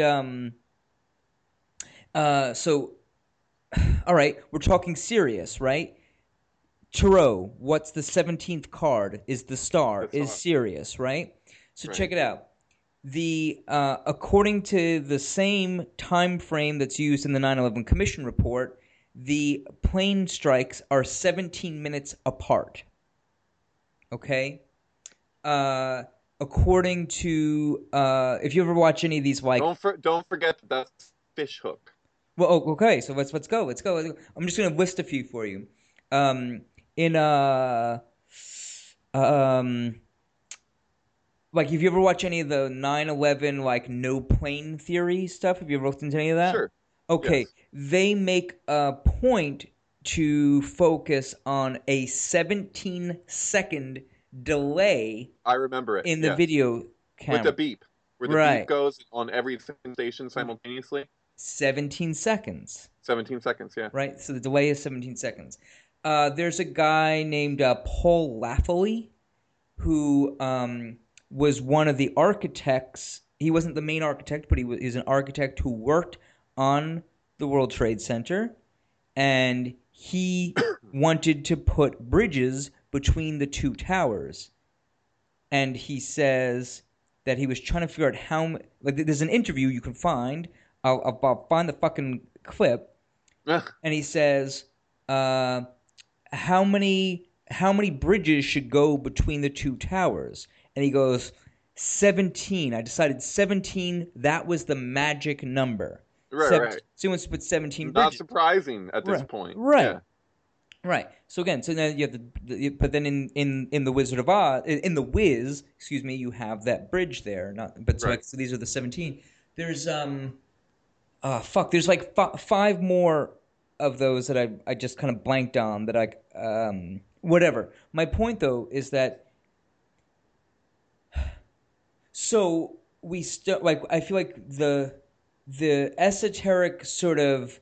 [SPEAKER 5] so all right, we're talking Sirius, right? Tarot, what's the 17th card? Is the star, is Sirius, right? So check it out. The according to the same time frame that's used in the 9/11 Commission report, the plane strikes are 17 minutes apart. Okay? According to if you ever watch any of these, like
[SPEAKER 2] don't forget that's Fish Hook.
[SPEAKER 5] Well, okay, so let's go. I'm just gonna list a few for you. Like, if you ever watch any of the 9/11 like no plane theory stuff, have you ever looked into any of that?
[SPEAKER 2] Sure.
[SPEAKER 5] Okay,
[SPEAKER 2] yes.
[SPEAKER 5] They make a point to focus on a 17-second delay.
[SPEAKER 2] I remember it
[SPEAKER 5] in the video camera
[SPEAKER 2] with the beep, where the beep goes on every station simultaneously.
[SPEAKER 5] 17 seconds.
[SPEAKER 2] 17 seconds, yeah.
[SPEAKER 5] Right, so the delay is 17 seconds. There's a guy named Paul Laffoley who was one of the architects. He wasn't the main architect, but he's an architect who worked on the World Trade Center, and he wanted to put bridges between the two towers. And he says that he was trying to figure out how. Like, there's an interview you can find. I'll find the fucking clip. And he says, how many bridges should go between the two towers? And he goes, 17. I decided 17. That was the magic number.
[SPEAKER 2] Right.
[SPEAKER 5] So he wants to put 17
[SPEAKER 2] Not
[SPEAKER 5] bridges.
[SPEAKER 2] surprising at this point.
[SPEAKER 5] Right.
[SPEAKER 2] Yeah.
[SPEAKER 5] Right. So again, so now you have but then in the Wizard of Oz, in the Wiz, excuse me, you have that bridge there. Not, but so,
[SPEAKER 2] Right.
[SPEAKER 5] so these are the 17. There's there's like five more of those that I just kind of blanked on that whatever. My point though is that so we still like I feel like the esoteric sort of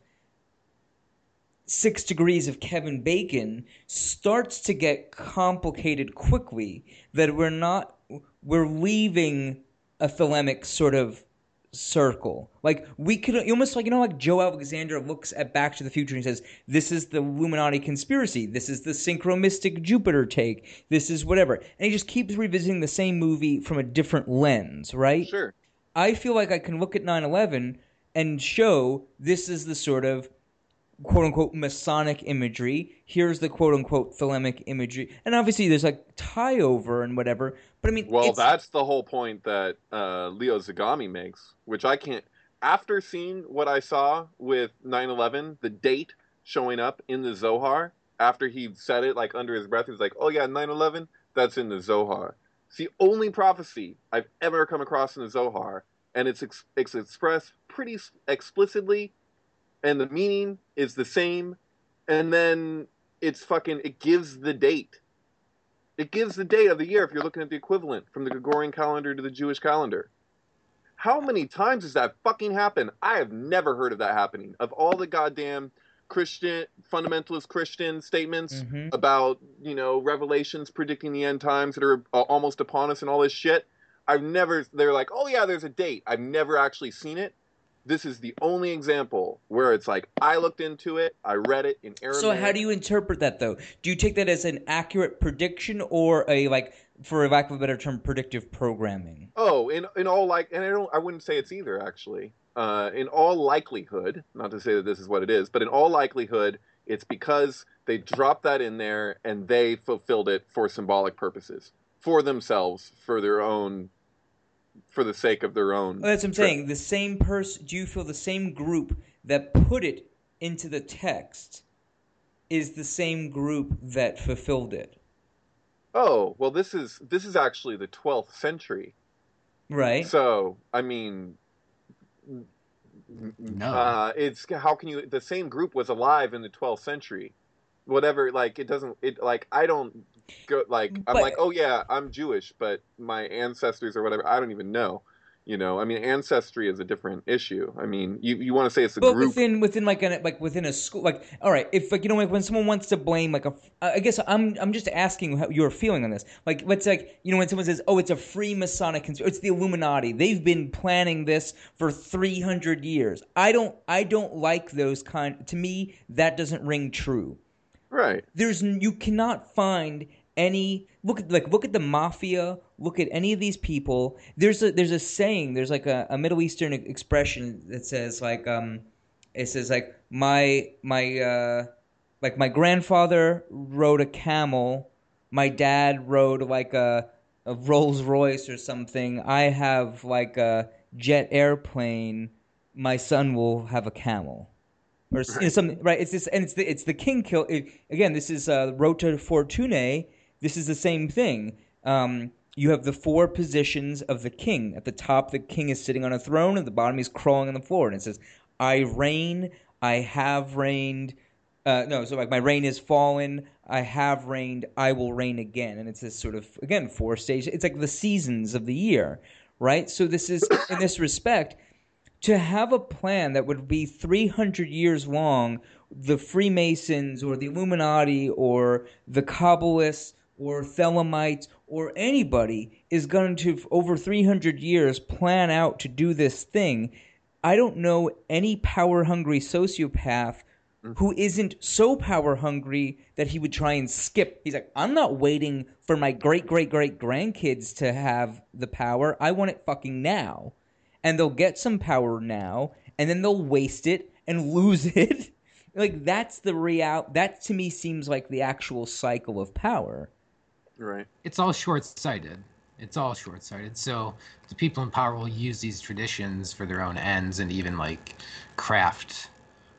[SPEAKER 5] 6 degrees of Kevin Bacon starts to get complicated quickly, that we're leaving a thelemic sort of circle. Like we could almost like, like Joe Alexander looks at Back to the Future and he says, this is the Illuminati conspiracy, this is the synchromistic Jupiter take, this is whatever. And he just keeps revisiting the same movie from a different lens, right?
[SPEAKER 2] Sure.
[SPEAKER 5] I feel like I can look at 9/11 and show this is the sort of quote-unquote Masonic imagery. Here's the quote-unquote thelemic imagery. And obviously there's like tie-over and whatever. But I mean...
[SPEAKER 2] Well, that's the whole point that Leo Zagami makes, which I can't... After seeing what I saw with 9/11, the date showing up in the Zohar, after he said it like under his breath, he was like, oh yeah, 9/11, that's in the Zohar. It's the only prophecy I've ever come across in the Zohar, and it's expressed pretty explicitly, and the meaning is the same, and then it gives the date. It gives the date of the year if you're looking at the equivalent from the Gregorian calendar to the Jewish calendar. How many times does that fucking happen? I have never heard of that happening. Of all the goddamn fundamentalist Christian statements about, revelations predicting the end times that are almost upon us and all this shit, they're like, oh yeah, there's a date. I've never actually seen it. This is the only example where it's like, I looked into it, I read it in Aramaic.
[SPEAKER 5] So how do you interpret that, though? Do you take that as an accurate prediction or a, like, for lack of a better term, predictive programming?
[SPEAKER 2] Oh, in all I wouldn't say it's either, actually. In all likelihood, not to say that this is what it is, but in all likelihood, it's because they dropped that in there and they fulfilled it for symbolic purposes, for themselves, for the sake of their own.
[SPEAKER 5] Well, that's what I'm saying. The same person. Do you feel the same group that put it into the text is the same group that fulfilled it?
[SPEAKER 2] Oh, well, this is actually the 12th century,
[SPEAKER 5] right?
[SPEAKER 2] So, I mean,
[SPEAKER 6] no,
[SPEAKER 2] it's how can you? The same group was alive in the 12th century. Whatever, like it doesn't. It like I don't go like I'm like, oh yeah, I'm Jewish, but my ancestors or whatever, I don't even know. I mean, ancestry is a different issue. I mean, you want to say it's a group
[SPEAKER 5] within within a school, like, all right, if like when someone wants to blame like I guess I'm just asking how you're feeling on this. Like, let's like when someone says, oh, it's a free Masonic conspiracy, it's the Illuminati. They've been planning this for 300 years. I don't like those kind. To me, that doesn't ring true.
[SPEAKER 2] Right.
[SPEAKER 5] You cannot find any look at the mafia, look at any of these people. There's a saying, there's like a Middle Eastern expression that says like it says like my grandfather rode a camel, my dad rode like a Rolls Royce or something. I have like a jet airplane, my son will have a camel. Or something, right? It's this, and it's the king kill. Again, this is Rota Fortunae. This is the same thing. You have the 4 positions of the king. At the top, the king is sitting on a throne. At the bottom, he's crawling on the floor. And it says, I reign, I have reigned. So like my reign is fallen, I have reigned, I will reign again. And it's this sort of, again, 4 stages. It's like the seasons of the year, right? So this is, in this respect, to have a plan that would be 300 years long, the Freemasons or the Illuminati or the Kabbalists or Thelemites or anybody is going to, over 300 years, plan out to do this thing. I don't know any power-hungry sociopath who isn't so power-hungry that he would try and skip. He's like, I'm not waiting for my great-great-great-grandkids to have the power. I want it fucking now. And they'll get some power now, and then they'll waste it and lose it. Like, that's the that to me seems like the actual cycle of power.
[SPEAKER 2] Right.
[SPEAKER 6] It's all short-sighted. So the people in power will use these traditions for their own ends and even like craft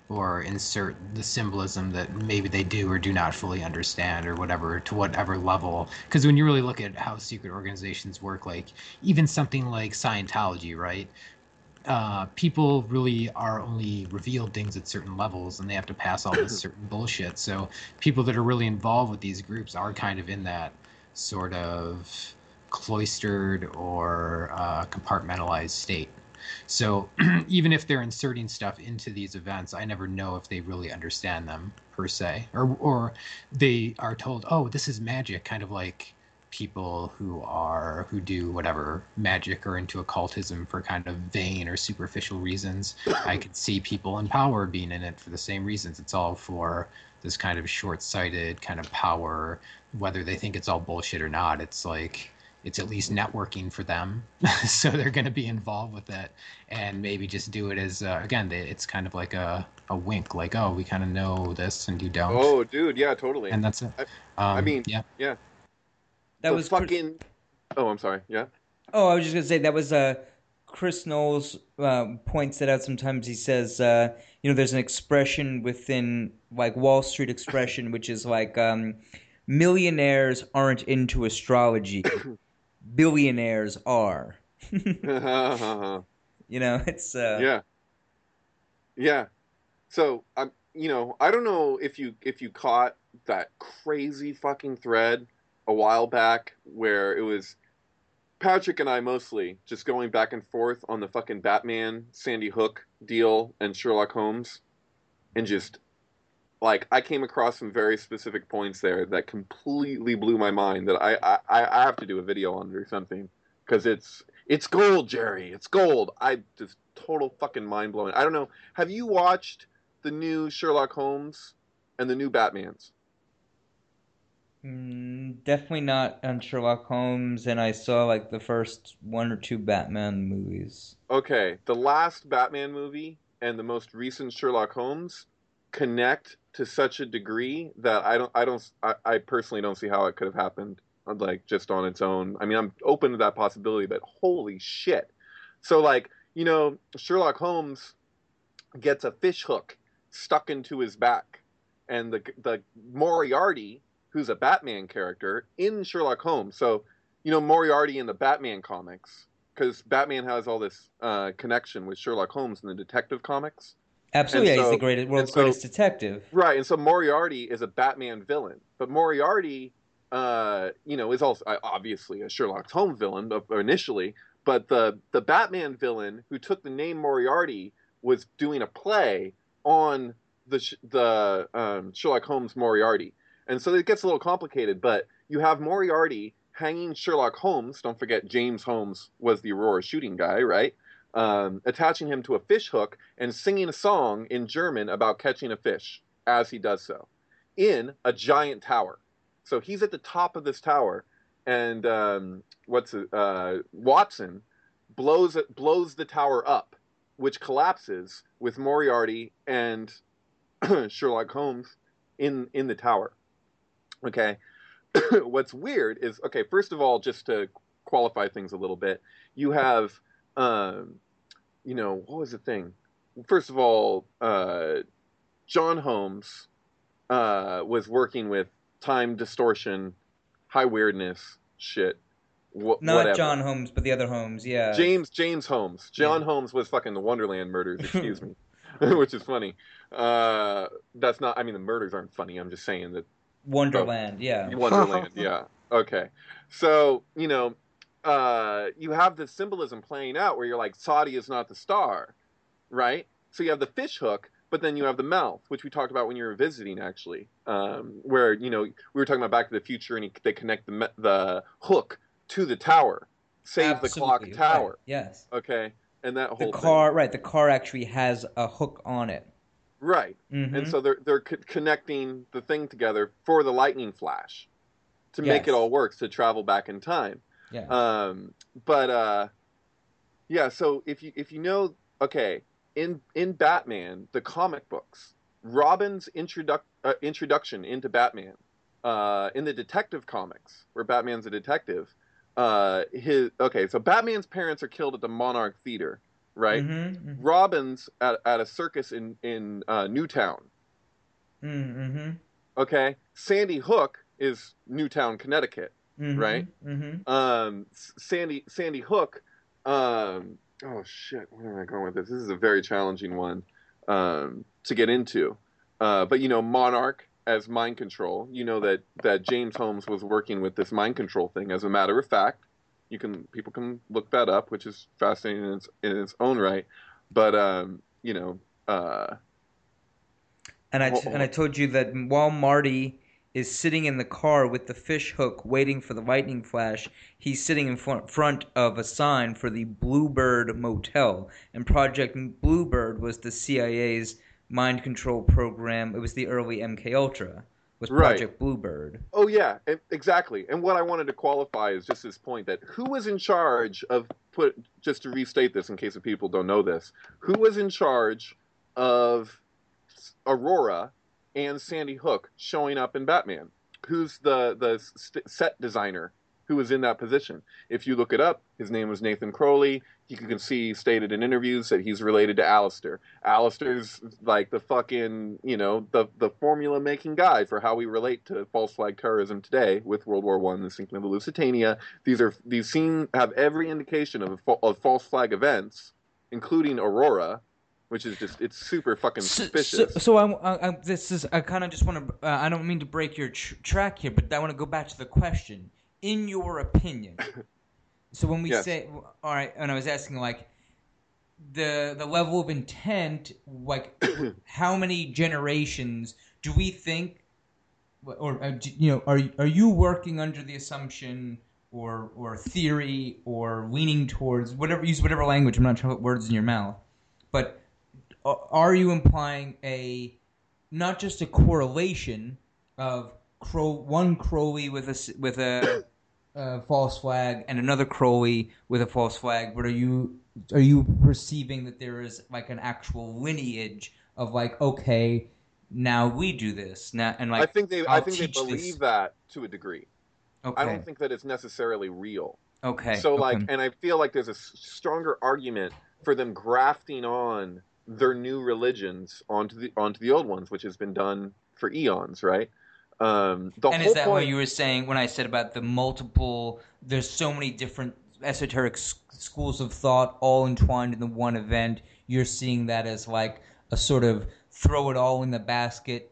[SPEAKER 6] or insert the symbolism that maybe they do or do not fully understand or whatever to whatever level. Because when you really look at how secret organizations work, like even something like Scientology, right? People really are only revealed things at certain levels, and they have to pass all this certain bullshit. So people that are really involved with these groups are kind of in that sort of cloistered or compartmentalized state. So even if they're inserting stuff into these events, I never know if they really understand them per se, or they are told, "Oh, this is magic," kind of like people who do whatever magic or into occultism for kind of vain or superficial reasons. I could see people in power being in it for the same reasons. It's all for this kind of short-sighted kind of power, whether they think it's all bullshit or not. It's like it's at least networking for them, so they're going to be involved with it, and maybe just do it as again, it's kind of like a wink, like, oh, we kind of know this and you don't.
[SPEAKER 2] Oh, dude, yeah, totally.
[SPEAKER 6] And that's it.
[SPEAKER 2] I mean,
[SPEAKER 6] yeah.
[SPEAKER 5] That was
[SPEAKER 2] fucking. Oh, I'm sorry. Yeah.
[SPEAKER 5] Oh, I was just gonna say that was Chris Knowles points that out. Sometimes he says, there's an expression within like Wall Street expression, which is like millionaires aren't into astrology, billionaires are. It's
[SPEAKER 2] yeah. So I don't know if you caught that crazy fucking thread a while back where it was Patrick and I mostly just going back and forth on the fucking Batman Sandy Hook deal and Sherlock Holmes, and just like I came across some very specific points there that completely blew my mind that I have to do a video on it or something, because it's gold, Jerry. It's gold. I just total fucking mind blowing. I don't know. Have you watched the new Sherlock Holmes and the new Batmans?
[SPEAKER 5] Definitely not on Sherlock Holmes, and I saw like the first one or two Batman movies.
[SPEAKER 2] Okay, the last Batman movie and the most recent Sherlock Holmes connect to such a degree that I personally don't see how it could have happened like just on its own. I mean, I'm open to that possibility, but holy shit. So like, Sherlock Holmes gets a fish hook stuck into his back, and the Moriarty, who's a Batman character in Sherlock Holmes. So, Moriarty in the Batman comics, because Batman has all this connection with Sherlock Holmes in the detective comics.
[SPEAKER 5] Absolutely, he's the world's greatest detective.
[SPEAKER 2] Right, and so Moriarty is a Batman villain. But Moriarty, is also obviously a Sherlock Holmes villain initially. But the Batman villain who took the name Moriarty was doing a play on the Sherlock Holmes Moriarty. And so it gets a little complicated, but you have Moriarty hanging Sherlock Holmes. Don't forget James Holmes was the Aurora shooting guy, right? Attaching him to a fish hook and singing a song in German about catching a fish as he does so in a giant tower. So he's at the top of this tower, and Watson blows the tower up, which collapses with Moriarty and Sherlock Holmes in the tower. Okay, what's weird is, okay, first of all, just to qualify things a little bit, you have, what was the thing? First of all, John Holmes was working with time distortion, high weirdness shit.
[SPEAKER 5] Not whatever. John Holmes, but the other Holmes, yeah.
[SPEAKER 2] James Holmes. John Holmes was fucking the Wonderland murders, excuse me, which is funny. That's not, I mean, the murders aren't funny. I'm just saying that.
[SPEAKER 5] Wonderland, yeah.
[SPEAKER 2] Wonderland, yeah. Okay. So, you have the symbolism playing out where you're like, Saudi is not the star, right? So you have the fish hook, but then you have the mouth, which we talked about when you were visiting, actually, where, we were talking about Back to the Future, and they connect the hook to the tower. Save the clock tower.
[SPEAKER 5] Right. Yes.
[SPEAKER 2] Okay. And that whole
[SPEAKER 5] car,
[SPEAKER 2] thing.
[SPEAKER 5] Right, the car actually has a hook on it.
[SPEAKER 2] Right.
[SPEAKER 5] Mm-hmm.
[SPEAKER 2] And so they're connecting the thing together for the lightning flash to make it all work, to travel back in time.
[SPEAKER 5] Yeah.
[SPEAKER 2] So if you know, okay, in Batman, the comic books, Robin's introduction into Batman, in the detective comics, where Batman's a detective, so Batman's parents are killed at the Monarch Theater, right?
[SPEAKER 5] Mm-hmm.
[SPEAKER 2] Robin's at a circus in Newtown.
[SPEAKER 5] Mm-hmm.
[SPEAKER 2] Okay, Sandy Hook is Newtown, Connecticut, right?
[SPEAKER 5] Mm-hmm. Mm-hmm.
[SPEAKER 2] Sandy Hook. Oh shit, where am I going with this? This is a very challenging one to get into. But you know, Monarch as mind control. You know that James Holmes was working with this mind control thing. As a matter of fact, people can look that up, which is fascinating in its own right. But you know,
[SPEAKER 5] And I told you that while Marty is sitting in the car with the fish hook waiting for the lightning flash, he's sitting in front of a sign for the Bluebird Motel. And Project Bluebird was the CIA's mind control program. It was the early MK Ultra. Was Project Bluebird.
[SPEAKER 2] Oh yeah, exactly. And what I wanted to qualify is just this point that who was in charge of just to restate this in case of people don't know this, who was in charge of Aurora and Sandy Hook showing up in Batman? Who's the set designer who was in that position? If you look it up, his name was Nathan Crowley. You can see stated in interviews that he's related to Alistair. Alistair's like the fucking, you know, the formula making guy for how we relate to false flag terrorism today with World War I, the sinking of the Lusitania. These have every indication of false flag events, including Aurora, which is just, it's super fucking suspicious.
[SPEAKER 5] So I kind of just want to, I don't mean to break your track here, but I want to go back to the question. In your opinion, so when we say, all right, and I was asking like the level of intent, like how many generations do we think, or you know, are you working under the assumption or theory or leaning towards use whatever language? I'm not trying to put words in your mouth, but are you implying not just a correlation of one Crowley with a false flag and another Crowley with a false flag, but are you perceiving that there is like an actual lineage of like, okay, now we do this now, and like
[SPEAKER 2] I think they believe that to a degree.
[SPEAKER 5] Okay.
[SPEAKER 2] I don't think that it's necessarily real.
[SPEAKER 5] Okay.
[SPEAKER 2] So like, and I feel like there's a stronger argument for them grafting on their new religions onto the old ones, which has been done for eons, right? And
[SPEAKER 5] is that what you were saying when I said about the multiple? There's so many different esoteric schools of thought all entwined in the one event. You're seeing that as like a sort of throw it all in the basket.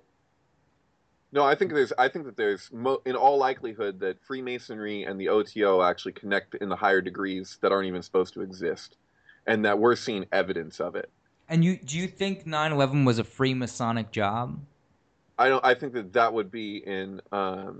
[SPEAKER 2] No, I think that there's in all likelihood that Freemasonry and the OTO actually connect in the higher degrees that aren't even supposed to exist, and that we're seeing evidence of it.
[SPEAKER 5] And do you think 9/11 was a Freemasonic job?
[SPEAKER 2] I think that would be in not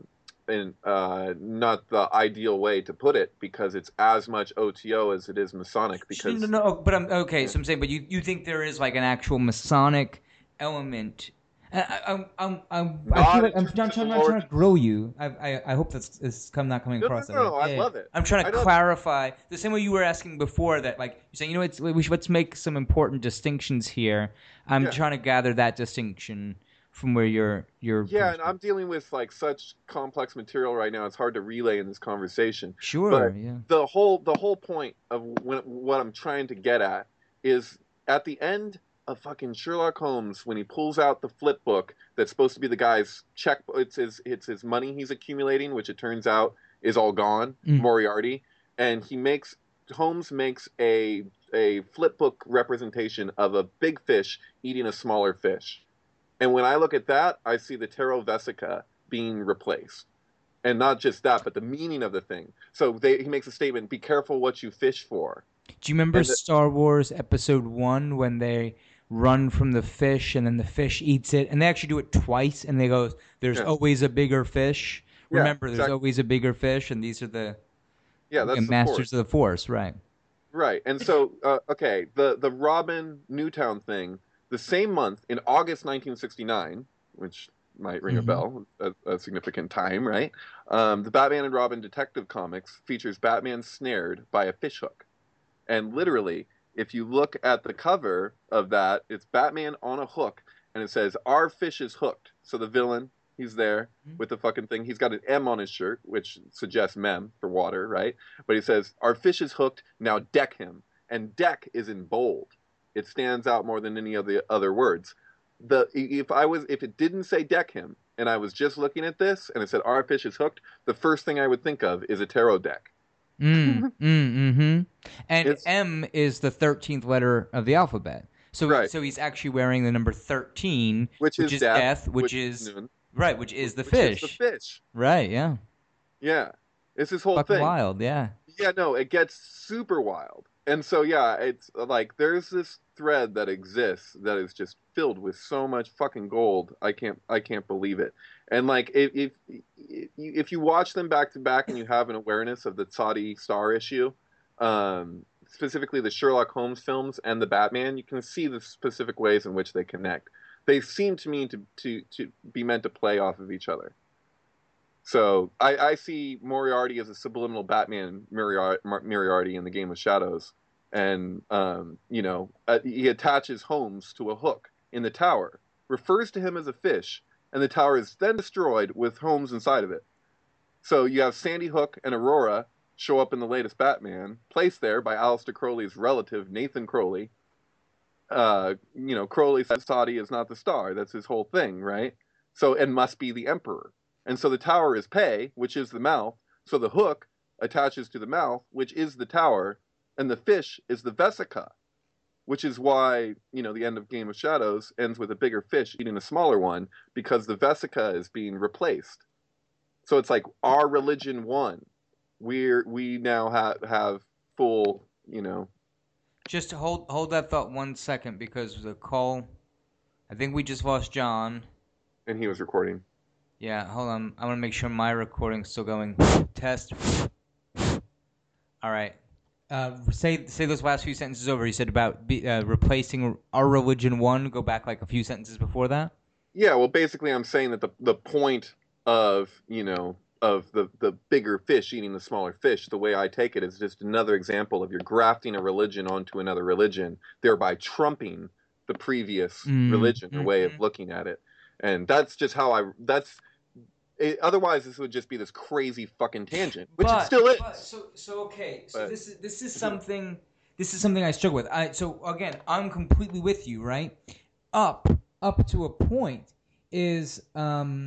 [SPEAKER 2] the ideal way to put it, because it's as much OTO as it is Masonic. Because
[SPEAKER 5] no, but I'm okay. Yeah. So I'm saying, but you think there is like an actual Masonic element? I'm not trying to grill you. I hope that's not coming across.
[SPEAKER 2] No, I love it.
[SPEAKER 5] I'm trying to clarify the same way you were asking before, that like you're saying, you know, let's make some important distinctions here. I'm trying to gather that distinction from where you're
[SPEAKER 2] and I'm dealing with like such complex material right now. It's hard to relay in this conversation.
[SPEAKER 5] Sure.
[SPEAKER 2] But
[SPEAKER 5] yeah.
[SPEAKER 2] The whole point of what I'm trying to get at is at the end of fucking Sherlock Holmes, when he pulls out the flip book that's supposed to be the guy's check, it's his money he's accumulating, which it turns out is all gone, Moriarty, and Holmes makes a flip book representation of a big fish eating a smaller fish. And when I look at that, I see the Tarot Vesica being replaced. And not just that, but the meaning of the thing. So he makes a statement, be careful what you fish for.
[SPEAKER 5] Do you remember Star Wars Episode 1 when they run from the fish and then the fish eats it? And they actually do it twice, and they go, there's always a bigger fish. Remember, there's always a bigger fish, and these are the
[SPEAKER 2] that's
[SPEAKER 5] masters of the Force, right?
[SPEAKER 2] Right. And so, the Robin Newtown thing, the same month, in August 1969, which might ring a bell, a significant time, right? The Batman and Robin Detective Comics features Batman snared by a fishhook. And literally, if you look at the cover of that, it's Batman on a hook, and it says, "Our fish is hooked." So the villain, he's there with the fucking thing. He's got an M on his shirt, which suggests mem for water, right? But he says, "Our fish is hooked, now deck him." and deck is in bold. It stands out more than any of the other words. If it didn't say deck him, and I was just looking at this, and it said our fish is hooked, the first thing I would think of is a tarot deck.
[SPEAKER 5] Mm-hmm. And M is the 13th letter of the alphabet. So,
[SPEAKER 2] Right.
[SPEAKER 5] So he's actually wearing the number 13,
[SPEAKER 2] Which is death,
[SPEAKER 5] which is
[SPEAKER 2] noon,
[SPEAKER 5] right, which is the
[SPEAKER 2] which
[SPEAKER 5] fish.
[SPEAKER 2] is the fish.
[SPEAKER 5] Right, yeah.
[SPEAKER 2] Yeah. It's this whole
[SPEAKER 5] Fucking
[SPEAKER 2] thing.
[SPEAKER 5] wild, yeah.
[SPEAKER 2] Yeah, no, it gets super wild. And so, yeah, it's like there's this thread that exists that is just filled with so much fucking gold. I can't believe it. And like, if you watch them back to back and you have an awareness of the Saudi Star issue, specifically the Sherlock Holmes films and the Batman, you can see the specific ways in which they connect. They seem to me to be meant to play off of each other. So I see Moriarty as a subliminal Batman Moriarty in the Game of Shadows, and he attaches Holmes to a hook in the tower, refers to him as a fish, and the tower is then destroyed with Holmes inside of it. So you have Sandy Hook and Aurora show up in the latest Batman, placed there by Aleister Crowley's relative Nathan Crowley. Crowley says Saudi is not the star. That's his whole thing, right? So, and must be the emperor. And so the tower is Pe, which is the mouth. So the hook attaches to the mouth, which is the tower, and the fish is the vesica, which is why, the end of Game of Shadows ends with a bigger fish eating a smaller one, because the vesica is being replaced. So it's like our religion won. We now have full,
[SPEAKER 5] Just hold that thought 1 second, because the call, I think we just lost John.
[SPEAKER 2] And he was recording.
[SPEAKER 5] Yeah, hold on. I want to make sure my recording's still going. Test. All right. Say those last few sentences over. You said about replacing our religion one. Go back like a few sentences before that.
[SPEAKER 2] Yeah, well, basically, I'm saying that the point of of the bigger fish eating the smaller fish, the way I take it, is just another example of you're grafting a religion onto another religion, thereby trumping the previous religion or way of looking at it. And that's just how otherwise this would just be this crazy fucking tangent, which it still is.
[SPEAKER 5] This is something I struggle with. So again, I'm completely with you, right? Up to a point is all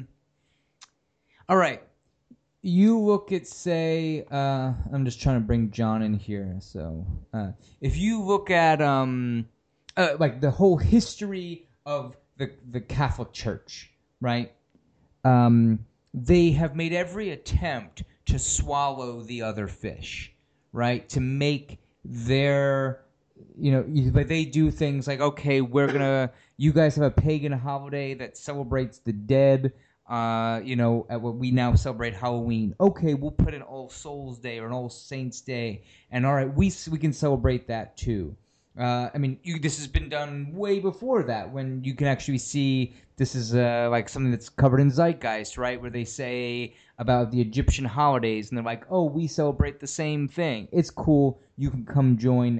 [SPEAKER 5] right. You look at, say, I'm just trying to bring John in here. So if you look at like the whole history of the Catholic Church, right? They have made every attempt to swallow the other fish, right? To make their, like they do things like, okay, you guys have a pagan holiday that celebrates the dead, at what we now celebrate Halloween. Okay, we'll put an All Souls Day or an All Saints Day, and all right, we can celebrate that too. This has been done way before that, when you can actually see this is like something that's covered in Zeitgeist, right? Where they say about the Egyptian holidays, and they're like, oh, we celebrate the same thing. It's cool. You can come join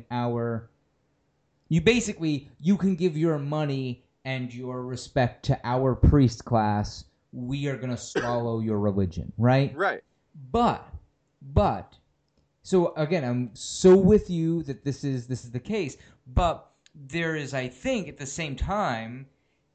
[SPEAKER 5] you can give your money and your respect to our priest class. We are going to swallow your religion, right?
[SPEAKER 2] Right.
[SPEAKER 5] But so again, I'm so with you that this is the case, but there is, I think, at the same time,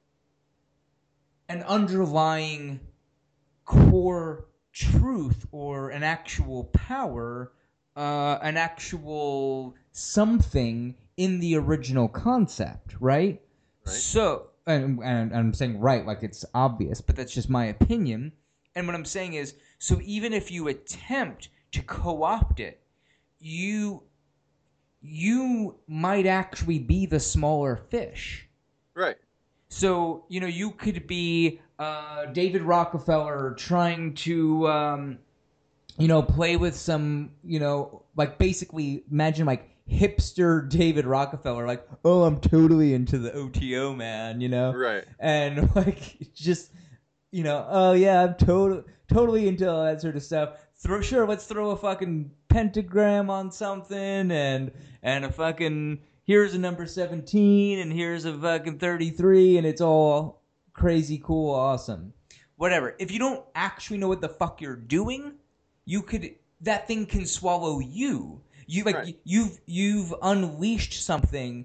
[SPEAKER 5] an underlying core truth or an actual power, an actual something in the original concept, right? So, and I'm saying right like it's obvious, but that's just my opinion. And what I'm saying is, so even if you attempt to co-opt it, you might actually be the smaller fish.
[SPEAKER 2] Right.
[SPEAKER 5] So, you could be David Rockefeller trying to, play with some, like basically imagine like hipster David Rockefeller, like, oh, I'm totally into the OTO, man,
[SPEAKER 2] Right.
[SPEAKER 5] And like just, oh yeah, I'm totally into all that sort of stuff. Let's throw a fucking pentagram on something and a fucking here's a number 17 and here's a fucking 33 and it's all crazy cool, awesome. Whatever. If you don't actually know what the fuck you're doing, that thing can swallow you.
[SPEAKER 2] Right.
[SPEAKER 5] You've unleashed something.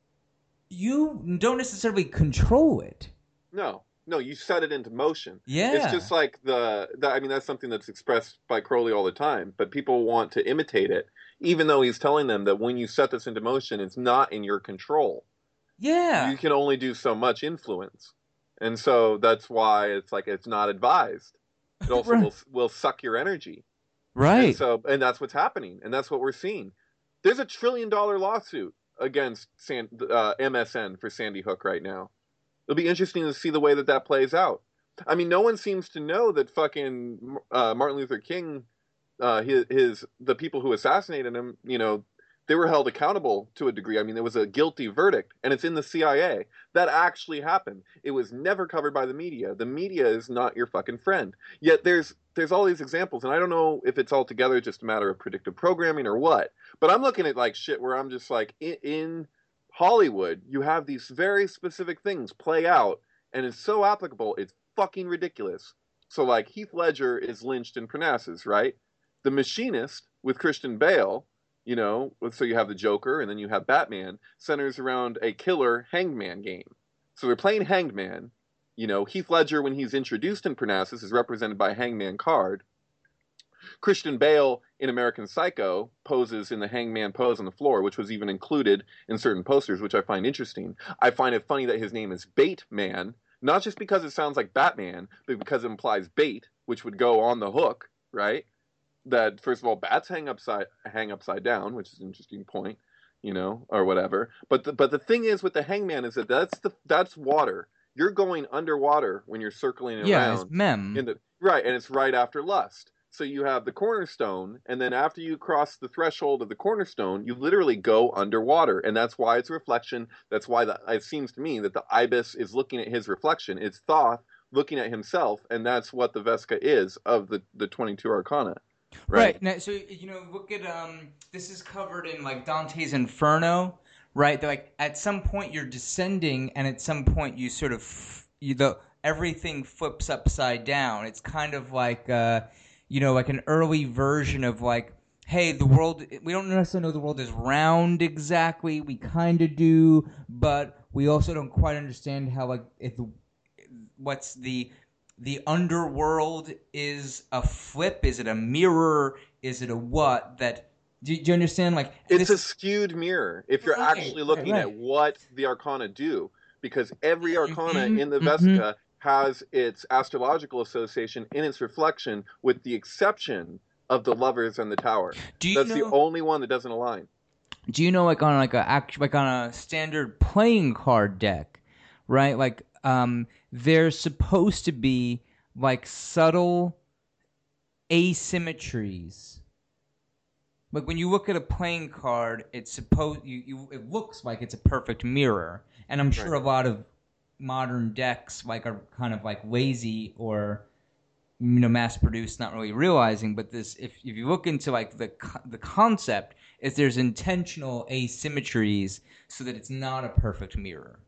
[SPEAKER 5] You don't necessarily control it.
[SPEAKER 2] No, you set it into motion.
[SPEAKER 5] Yeah.
[SPEAKER 2] It's just like I mean, that's something that's expressed by Crowley all the time, but people want to imitate it, even though he's telling them that when you set this into motion, it's not in your control.
[SPEAKER 5] Yeah.
[SPEAKER 2] You can only do so much influence. And so that's why it's like it's not advised. It also
[SPEAKER 5] Right.
[SPEAKER 2] will suck your energy.
[SPEAKER 5] Right.
[SPEAKER 2] And that's what's happening, and that's what we're seeing. There's a $1 trillion lawsuit against MSN for Sandy Hook right now. It'll be interesting to see the way that plays out. I mean, no one seems to know that fucking Martin Luther King, the people who assassinated him, they were held accountable to a degree. I mean, there was a guilty verdict, and it's in the CIA. That actually happened. It was never covered by the media. The media is not your fucking friend. Yet there's all these examples, and I don't know if it's altogether just a matter of predictive programming or what, but I'm looking at like shit where I'm just like, in Hollywood, you have these very specific things play out, and it's so applicable, it's fucking ridiculous. So like Heath Ledger is lynched in Parnassus, right? The Machinist with Christian Bale, so you have the Joker and then you have Batman, centers around a killer hangman game. So they're playing hangman. Heath Ledger, when he's introduced in Parnassus, is represented by a hangman card. Christian Bale in American Psycho poses in the hangman pose on the floor, which was even included in certain posters, which I find interesting. I find it funny that his name is Bateman, not just because it sounds like Batman, but because it implies bait, which would go on the hook, right? That, first of all, bats hang upside down, which is an interesting point, or whatever. But the thing is with the hangman is that that's water. You're going underwater when you're circling around.
[SPEAKER 5] Yeah, it's mem.
[SPEAKER 2] Right, and it's right after lust. So you have the cornerstone, and then after you cross the threshold of the cornerstone, you literally go underwater, and that's why it's a reflection. That's why it seems to me that the ibis is looking at his reflection. It's Thoth looking at himself, and that's what the Vesca is of the 22 Arcana. Right.
[SPEAKER 5] Now, so look at this is covered in like Dante's Inferno, right? They're like at some point you're descending, and at some point you sort of everything flips upside down. It's kind of like like an early version of like, hey, the world. We don't necessarily know the world is round exactly. We kind of do, but we also don't quite understand how what's the underworld is a flip? Is it a mirror? Is it a what? Do you understand? Like
[SPEAKER 2] it's a skewed mirror if you're actually looking at what the Arcana do, because every Arcana in the Vesca has its astrological association in its reflection, with the exception of the Lovers and the Tower. That's the only one that doesn't align.
[SPEAKER 5] Do you know, like on a standard playing card deck, right? Like there's supposed to be like subtle asymmetries. Like when you look at a playing card, it's it looks like it's a perfect mirror, and I'm sure a lot of modern decks are kind of like lazy or mass produced, not really realizing. But this, if you look into like the concept, is there's intentional asymmetries so that it's not a perfect mirror.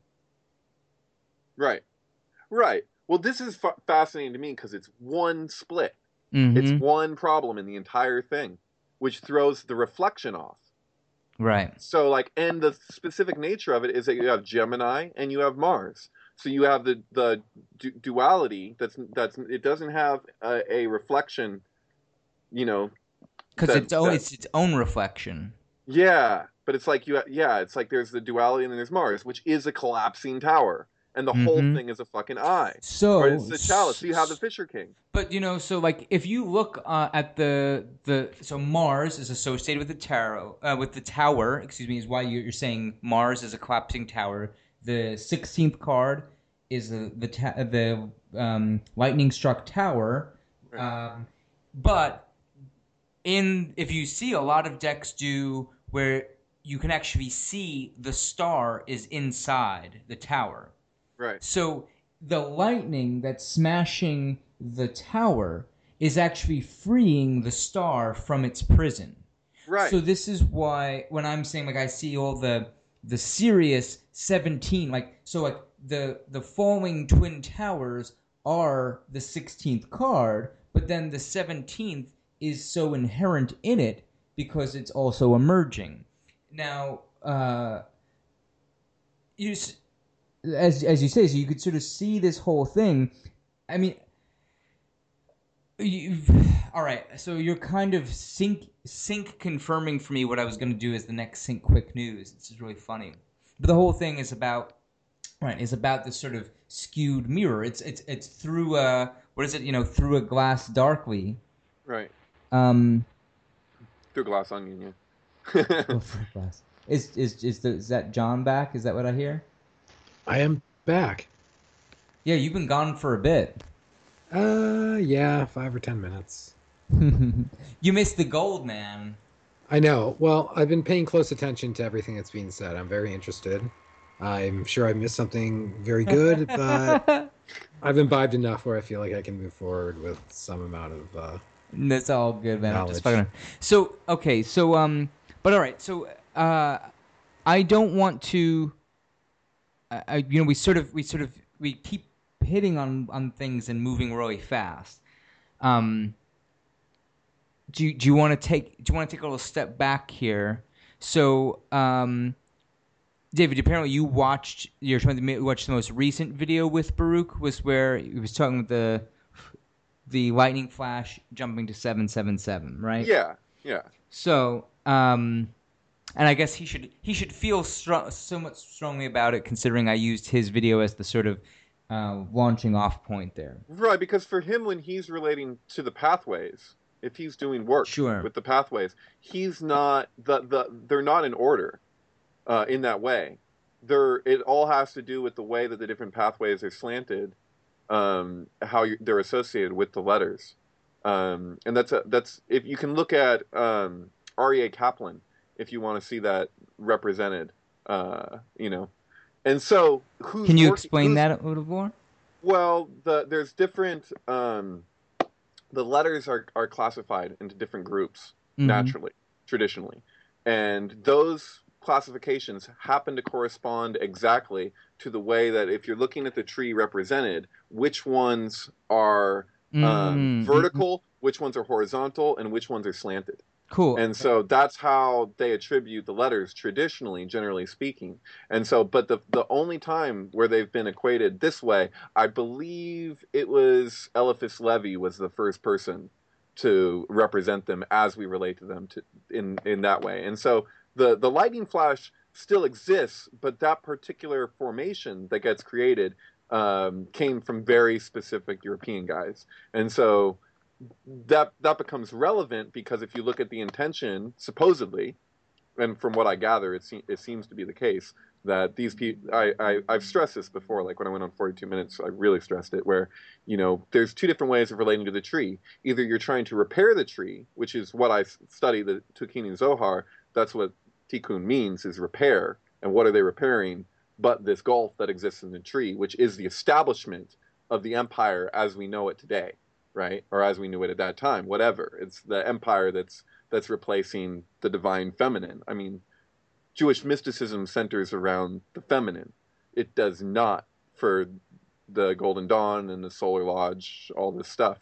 [SPEAKER 2] Right. Well, this is fascinating to me because it's one split.
[SPEAKER 5] Mm-hmm.
[SPEAKER 2] It's one problem in the entire thing, which throws the reflection off.
[SPEAKER 5] Right.
[SPEAKER 2] So, and the specific nature of it is that you have Gemini and you have Mars. So you have the duality. That's it doesn't have a reflection,
[SPEAKER 5] because it's its own reflection.
[SPEAKER 2] Yeah, but it's like it's like there's the duality and then there's Mars, which is a collapsing tower. And the whole thing is a fucking eye.
[SPEAKER 5] So
[SPEAKER 2] it's the chalice. So you have the Fisher King.
[SPEAKER 5] But so like if you look at so Mars is associated with the tower. Excuse me, is why you're saying Mars is a collapsing tower. The 16th card is the lightning struck tower.
[SPEAKER 2] Right.
[SPEAKER 5] But if you see a lot of decks do where you can actually see the star is inside the tower.
[SPEAKER 2] Right.
[SPEAKER 5] So the lightning that's smashing the tower is actually freeing the star from its prison.
[SPEAKER 2] Right.
[SPEAKER 5] So this is why when I'm saying I see all the Sirius 17 the falling twin towers are the 16th card, but then the 17th is so inherent in it because it's also emerging. Now, as you say, so you could sort of see this whole thing. I mean, all right. So you're kind of sync confirming for me what I was going to do as the next Sync Quick News. This is really funny. But the whole thing is about this sort of skewed mirror. It's through what is it? Through a glass darkly.
[SPEAKER 2] Right.
[SPEAKER 5] Through
[SPEAKER 2] a glass onion, yeah.
[SPEAKER 5] Through glass. Is that John back? Is that what I hear?
[SPEAKER 7] I am back.
[SPEAKER 5] Yeah, you've been gone for a bit.
[SPEAKER 7] Yeah, 5 or 10 minutes.
[SPEAKER 5] You missed the gold, man.
[SPEAKER 7] I know. Well, I've been paying close attention to everything that's being said. I'm very interested. I'm sure I missed something very good, but I've imbibed enough where I feel like I can move forward with some amount of
[SPEAKER 5] that's all good, man.
[SPEAKER 7] knowledge.
[SPEAKER 5] I'm just fucking. So okay, so but all right, so I don't want to. We keep hitting on things and moving really fast. Do you want to take a little step back here? So, David, apparently you watched the most recent video with Baruch, was where he was talking with the lightning flash jumping to 777, right?
[SPEAKER 2] Yeah.
[SPEAKER 5] So, and I guess he should feel somewhat strongly about it, considering I used his video as the sort of launching off point there.
[SPEAKER 2] Right, because for him, when he's relating to the pathways, if he's doing work with the pathways, he's not they're not in order in that way. It all has to do with the way that the different pathways are slanted, how they're associated with the letters, and that's if you can look at R.E.A. Kaplan if you want to see that represented, And so,
[SPEAKER 5] can you explain that a little more?
[SPEAKER 2] Well, there's different. The letters are classified into different groups naturally, traditionally, and those classifications happen to correspond exactly to the way that if you're looking at the tree represented, which ones are vertical, which ones are horizontal, and which ones are slanted.
[SPEAKER 5] Cool.
[SPEAKER 2] And so that's how they attribute the letters traditionally, generally speaking. And so, but the only time where they've been equated this way, I believe it was Eliphas Levi was the first person to represent them as we relate to them in that way. And so the lightning flash still exists, but that particular formation that gets created came from very specific European guys. And so that becomes relevant because if you look at the intention, supposedly, and from what I gather, it seems to be the case that these people. I've stressed this before, like when I went on 42 Minutes, I really stressed it. Where there's two different ways of relating to the tree. Either you're trying to repair the tree, which is what I study the Tukini Zohar. That's what tikkun means, is repair. And what are they repairing? But this gulf that exists in the tree, which is the establishment of the empire as we know it today. Right, or as we knew it at that time, whatever. It's the empire that's replacing the divine feminine. I mean, Jewish mysticism centers around the feminine. It does not for the Golden Dawn and the Solar Lodge, all this stuff.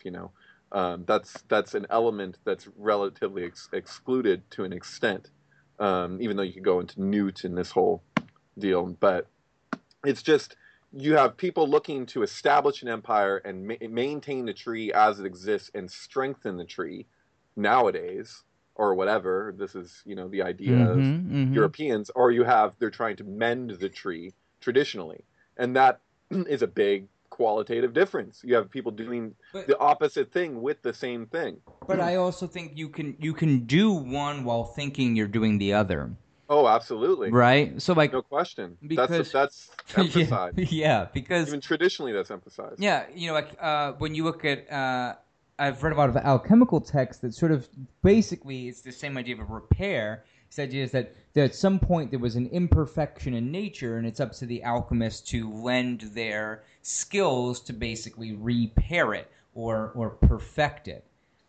[SPEAKER 2] That's an element that's relatively excluded to an extent. Even though you could go into Newt and this whole deal, but it's just. You have people looking to establish an empire and maintain the tree as it exists and strengthen the tree nowadays, or whatever. this is, the idea of Europeans, or they're trying to mend the tree traditionally. And that is a big qualitative difference. You have people doing the opposite thing with the same thing.
[SPEAKER 5] But I also think you can do one while thinking you're doing the other.
[SPEAKER 2] Oh, absolutely.
[SPEAKER 5] Right? So, like,
[SPEAKER 2] no question.
[SPEAKER 5] Because,
[SPEAKER 2] that's emphasized.
[SPEAKER 5] Yeah, because
[SPEAKER 2] even traditionally that's emphasized.
[SPEAKER 5] Yeah, when you look at, I've read a lot of alchemical texts that sort of basically it's the same idea of a repair. This idea is that at some point there was an imperfection in nature, and it's up to the alchemist to lend their skills to basically repair it or perfect it.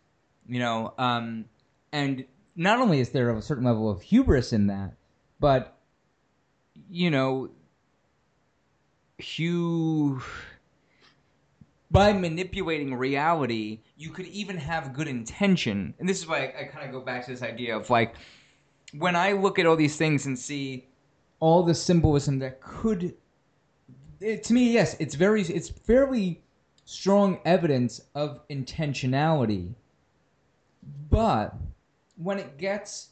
[SPEAKER 5] And not only is there a certain level of hubris in that, but, by manipulating reality, you could even have good intention. And this is why I kind of go back to this idea of like, when I look at all these things and see all the symbolism that could, to me, yes, it's fairly strong evidence of intentionality. But when it gets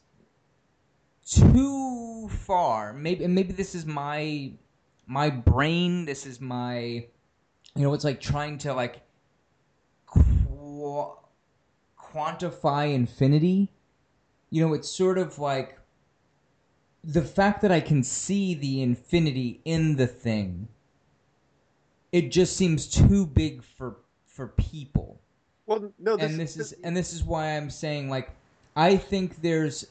[SPEAKER 5] too far, maybe this is my brain, this is my, it's like trying to like quantify infinity. It's sort of like the fact that I can see the infinity in the thing. It just seems too big for people.
[SPEAKER 2] Well, no,
[SPEAKER 5] this is why I'm saying, like, I think there's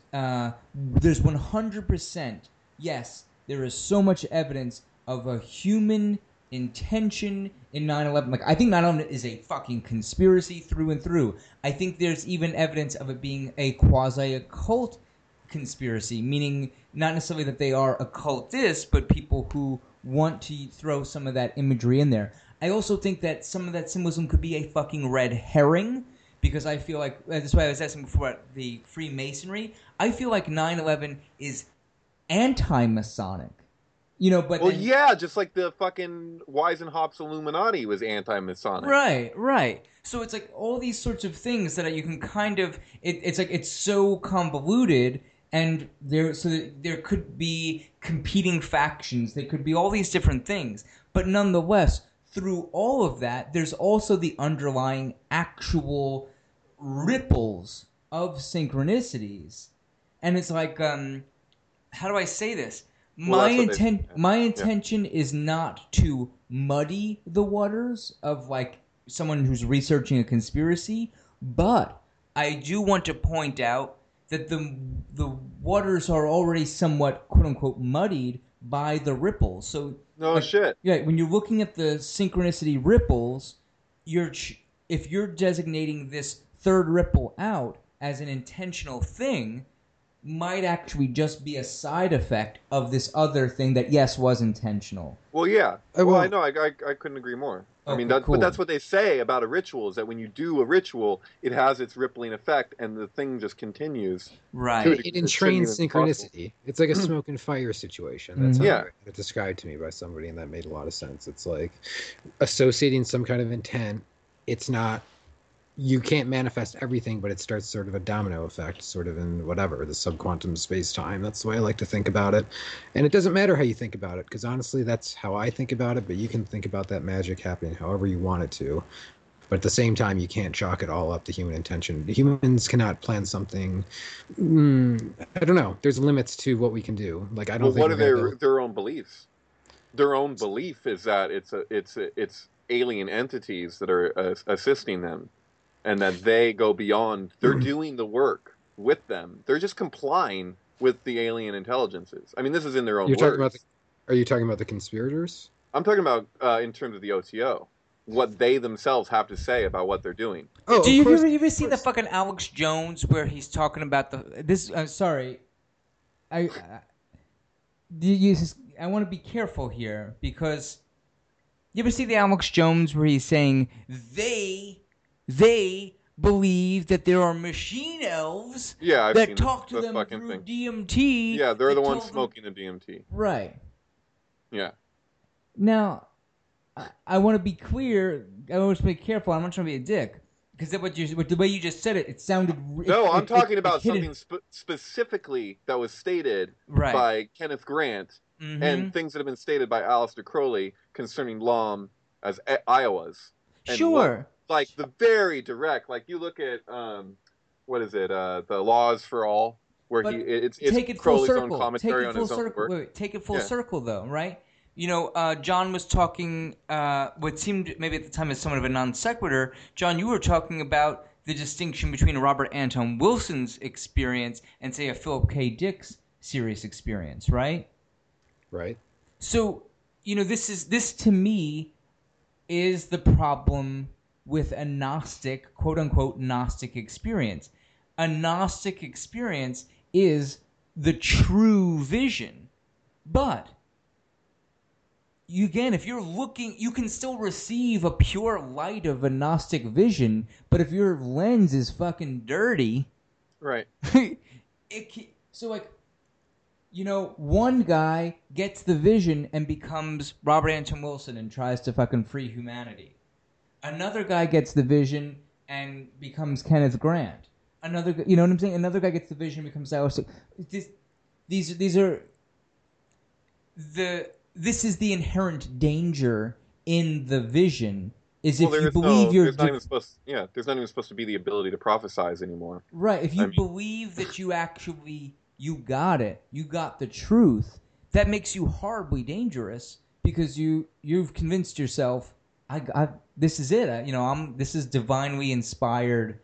[SPEAKER 5] 100%. Yes, there is so much evidence of a human intention in 9/11. Like, I think 9/11 is a fucking conspiracy through and through. I think there's even evidence of it being a quasi-occult conspiracy, meaning not necessarily that they are occultists, but people who want to throw some of that imagery in there. I also think that some of that symbolism could be a fucking red herring, because I feel like, that's why I was asking before about the Freemasonry, I feel like 9/11 is anti-Masonic. But
[SPEAKER 2] well, yeah, just like the fucking Weisenhop's Illuminati was anti-Masonic.
[SPEAKER 5] Right. So it's like all these sorts of things that you can kind of, it's like it's so convoluted, and there could be competing factions. There could be all these different things, but nonetheless, through all of that, there's also the underlying actual ripples of synchronicities, and it's like, how do I say this? My intention is not to muddy the waters of like someone who's researching a conspiracy, but I do want to point out that the waters are already somewhat quote unquote muddied by the ripples. So
[SPEAKER 2] shit.
[SPEAKER 5] Yeah, when you're looking at the synchronicity ripples, if you're designating this third ripple out as an intentional thing, might actually just be a side effect of this other thing that, yes, was intentional.
[SPEAKER 2] Well, yeah. Well, I know. I couldn't agree more.
[SPEAKER 5] Okay,
[SPEAKER 2] I mean,
[SPEAKER 5] cool.
[SPEAKER 2] But that's what they say about a ritual, is that when you do a ritual, it has its rippling effect, and the thing just continues.
[SPEAKER 5] Right.
[SPEAKER 7] It entrains synchronicity. It's like a smoke and fire situation. That's how it described to me by somebody, and that made a lot of sense. It's like associating some kind of intent. It's not... You can't manifest everything, but it starts sort of a domino effect, sort of in whatever, the subquantum space-time. That's the way I like to think about it. And it doesn't matter how you think about it, because honestly, that's how I think about it, but you can think about that magic happening however you want it to. But at the same time, you can't chalk it all up to human intention. Humans cannot plan something... I don't know. There's limits to what we can do. Like, I don't think...
[SPEAKER 2] What are their own beliefs? Their own belief is that it's alien entities that are assisting them. And that they go beyond, they're doing the work with them. They're just complying with the alien intelligences. I mean, this is in their own words.
[SPEAKER 7] Are you talking about the conspirators?
[SPEAKER 2] I'm talking about in terms of the OTO. What they themselves have to say about what they're doing.
[SPEAKER 5] Oh, do you ever see the fucking Alex Jones where he's talking about this? I'm sorry. I want to be careful here, because you ever see the Alex Jones where he's saying they believe that there are machine elves that talk to them through DMT.
[SPEAKER 2] Yeah, they're the ones smoking the DMT.
[SPEAKER 5] Right.
[SPEAKER 2] Yeah.
[SPEAKER 5] Now, I want to be clear. I want to be careful. I'm not trying to be a dick. Because the way you just said it sounded...
[SPEAKER 2] No, I'm talking about something specifically that was stated by Kenneth Grant and things that have been stated by Aleister Crowley concerning Lom as Iowas.
[SPEAKER 5] Sure.
[SPEAKER 2] Like the very direct, like you look at what is it? The Laws for All, where it's Crowley's own commentary on his own work.
[SPEAKER 5] Take it full circle, though, right? John was talking what seemed maybe at the time as somewhat of a non sequitur. John, you were talking about the distinction between Robert Anton Wilson's experience and, say, a Philip K. Dick's serious experience, right?
[SPEAKER 7] Right.
[SPEAKER 5] So, this to me is the problem with a Gnostic, quote-unquote, Gnostic experience. A Gnostic experience is the true vision. But if you're looking, you can still receive a pure light of a Gnostic vision, but if your lens is fucking dirty,
[SPEAKER 2] Right.
[SPEAKER 5] so like, one guy gets the vision and becomes Robert Anton Wilson and tries to fucking free humanity. Another guy gets the vision and becomes Kenneth Grant. Another, you know what I'm saying? Another guy gets the vision and becomes Alistair. This is the inherent danger in the vision. Is if you believe
[SPEAKER 2] there's not even supposed to be the ability to prophesize anymore.
[SPEAKER 5] Right. If you believe that you got it, you got the truth, that makes you horribly dangerous because you've convinced yourself, this is it. This is divinely inspired.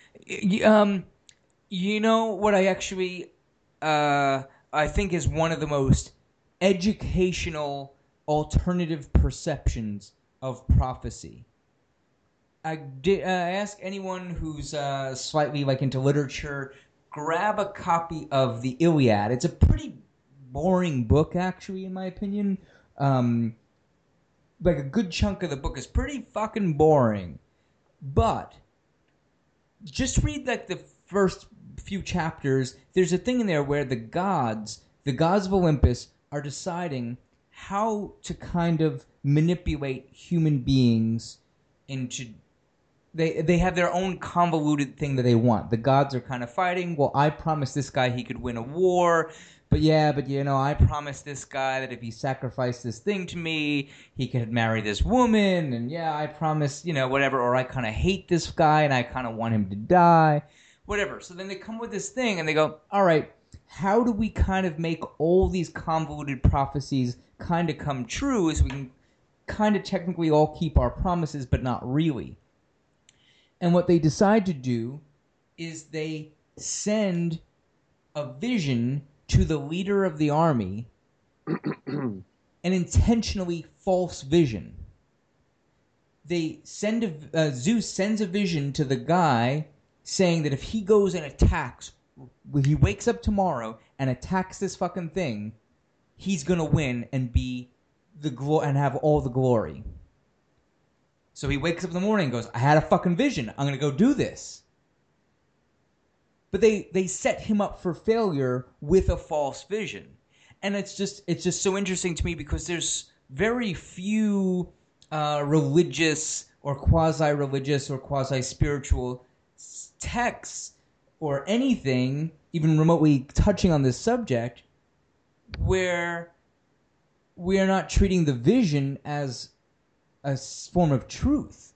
[SPEAKER 5] What I actually I think is one of the most educational alternative perceptions of prophecy. I ask anyone who's slightly like into literature, grab a copy of the Iliad. It's a pretty boring book, actually, in my opinion. Like a good chunk of the book is pretty fucking boring. But just read like the first few chapters. There's a thing in there where the gods of Olympus, are deciding how to kind of manipulate human beings into... They have their own convoluted thing that they want. The gods are kind of fighting. Well, I promised this guy he could win a war, but I promised this guy that if he sacrificed this thing to me, he could marry this woman, and I promised, whatever, or I kind of hate this guy and I kind of want him to die, whatever. So then they come with this thing and they go, all right, how do we kind of make all these convoluted prophecies kind of come true as we can kind of technically all keep our promises, but not really? And what they decide to do is they send a vision to the leader of the army, an intentionally false vision. Zeus sends a vision to the guy saying that if he goes and attacks, when he wakes up tomorrow and attacks this fucking thing, he's gonna win and be and have all the glory. So he wakes up in the morning and goes, I had a fucking vision. I'm gonna go do this. But they set him up for failure with a false vision. And it's just so interesting to me because there's very few religious or quasi-religious or quasi-spiritual texts or anything, even remotely touching on this subject, where we are not treating the vision as a form of truth.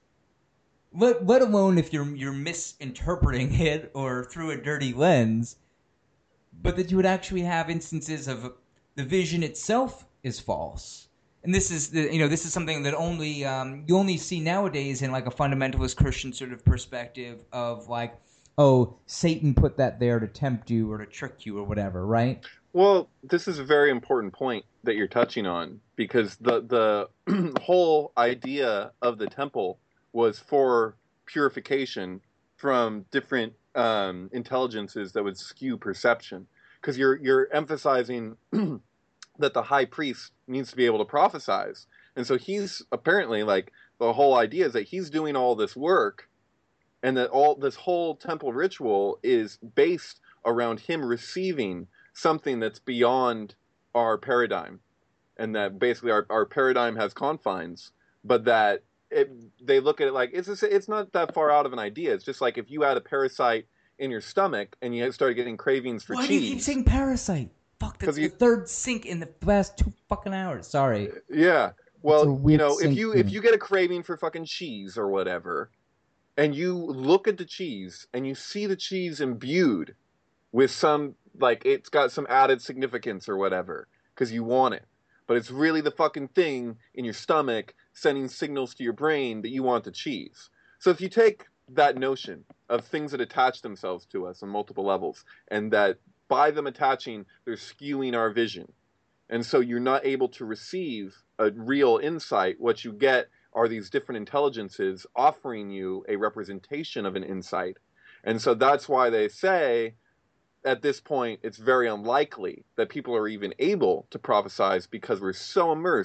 [SPEAKER 5] Let alone if you're misinterpreting it or through a dirty lens, but that you would actually have instances of the vision itself is false. And this is something that only you only see nowadays in like a fundamentalist Christian sort of perspective of like, oh, Satan put that there to tempt you or to trick you or whatever, right?
[SPEAKER 2] Well, this is a very important point that you're touching on, because the whole idea of the temple was for purification from different intelligences that would skew perception. Because you're emphasizing that the high priest needs to be able to prophesize. And so he's apparently, like, the whole idea is that he's doing all this work, and that all this whole temple ritual is based around him receiving something that's beyond our paradigm. And that basically our paradigm has confines, but that they look at it like it's not that far out of an idea. It's just like if you had a parasite in your stomach and you started getting cravings for cheese.
[SPEAKER 5] Why do you keep saying parasite? Fuck, that's the third sink in the last 2 fucking hours. Sorry.
[SPEAKER 2] Yeah. Well, if you get a craving for fucking cheese or whatever, and you look at the cheese and you see the cheese imbued with some, like, it's got some added significance or whatever because you want it, but it's really the fucking thing in your stomach sending signals to your brain that you want the cheese. So if you take that notion of things that attach themselves to us on multiple levels, and that by them attaching, they're skewing our vision, and so you're not able to receive a real insight, what you get are these different intelligences offering you a representation of an insight. And so that's why they say at this point it's very unlikely that people are even able to prophesize, because we're so immersed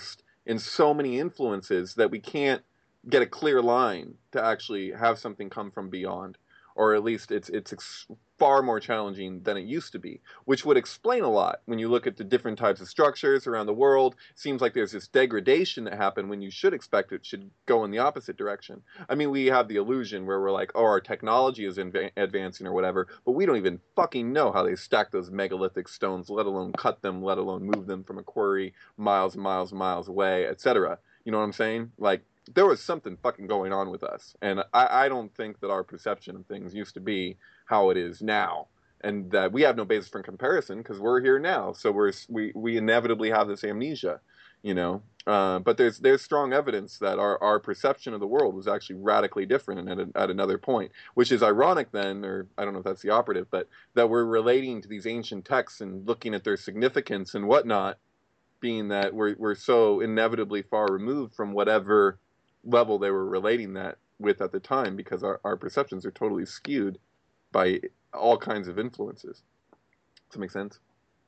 [SPEAKER 2] in so many influences that we can't get a clear line to actually have something come from beyond, or at least it's far more challenging than it used to be, which would explain a lot when you look at the different types of structures around the world. It seems like there's this degradation that happened when you should expect it should go in the opposite direction. I mean, we have the illusion where we're like, oh, our technology is advancing or whatever, but we don't even fucking know how they stack those megalithic stones, let alone cut them, let alone move them from a quarry miles and miles and miles away, etc. You know what I'm saying? Like, there was something fucking going on with us. And I don't think that our perception of things used to be how it is now. And that we have no basis for comparison because we're here now. So we inevitably have this amnesia, you know. But there's strong evidence that our perception of the world was actually radically different and at another point, which is ironic then, or I don't know if that's the operative, but that we're relating to these ancient texts and looking at their significance and whatnot, being that we're so inevitably far removed from whatever level they were relating that with at the time, because our perceptions are totally skewed by all kinds of influences. Does that make sense?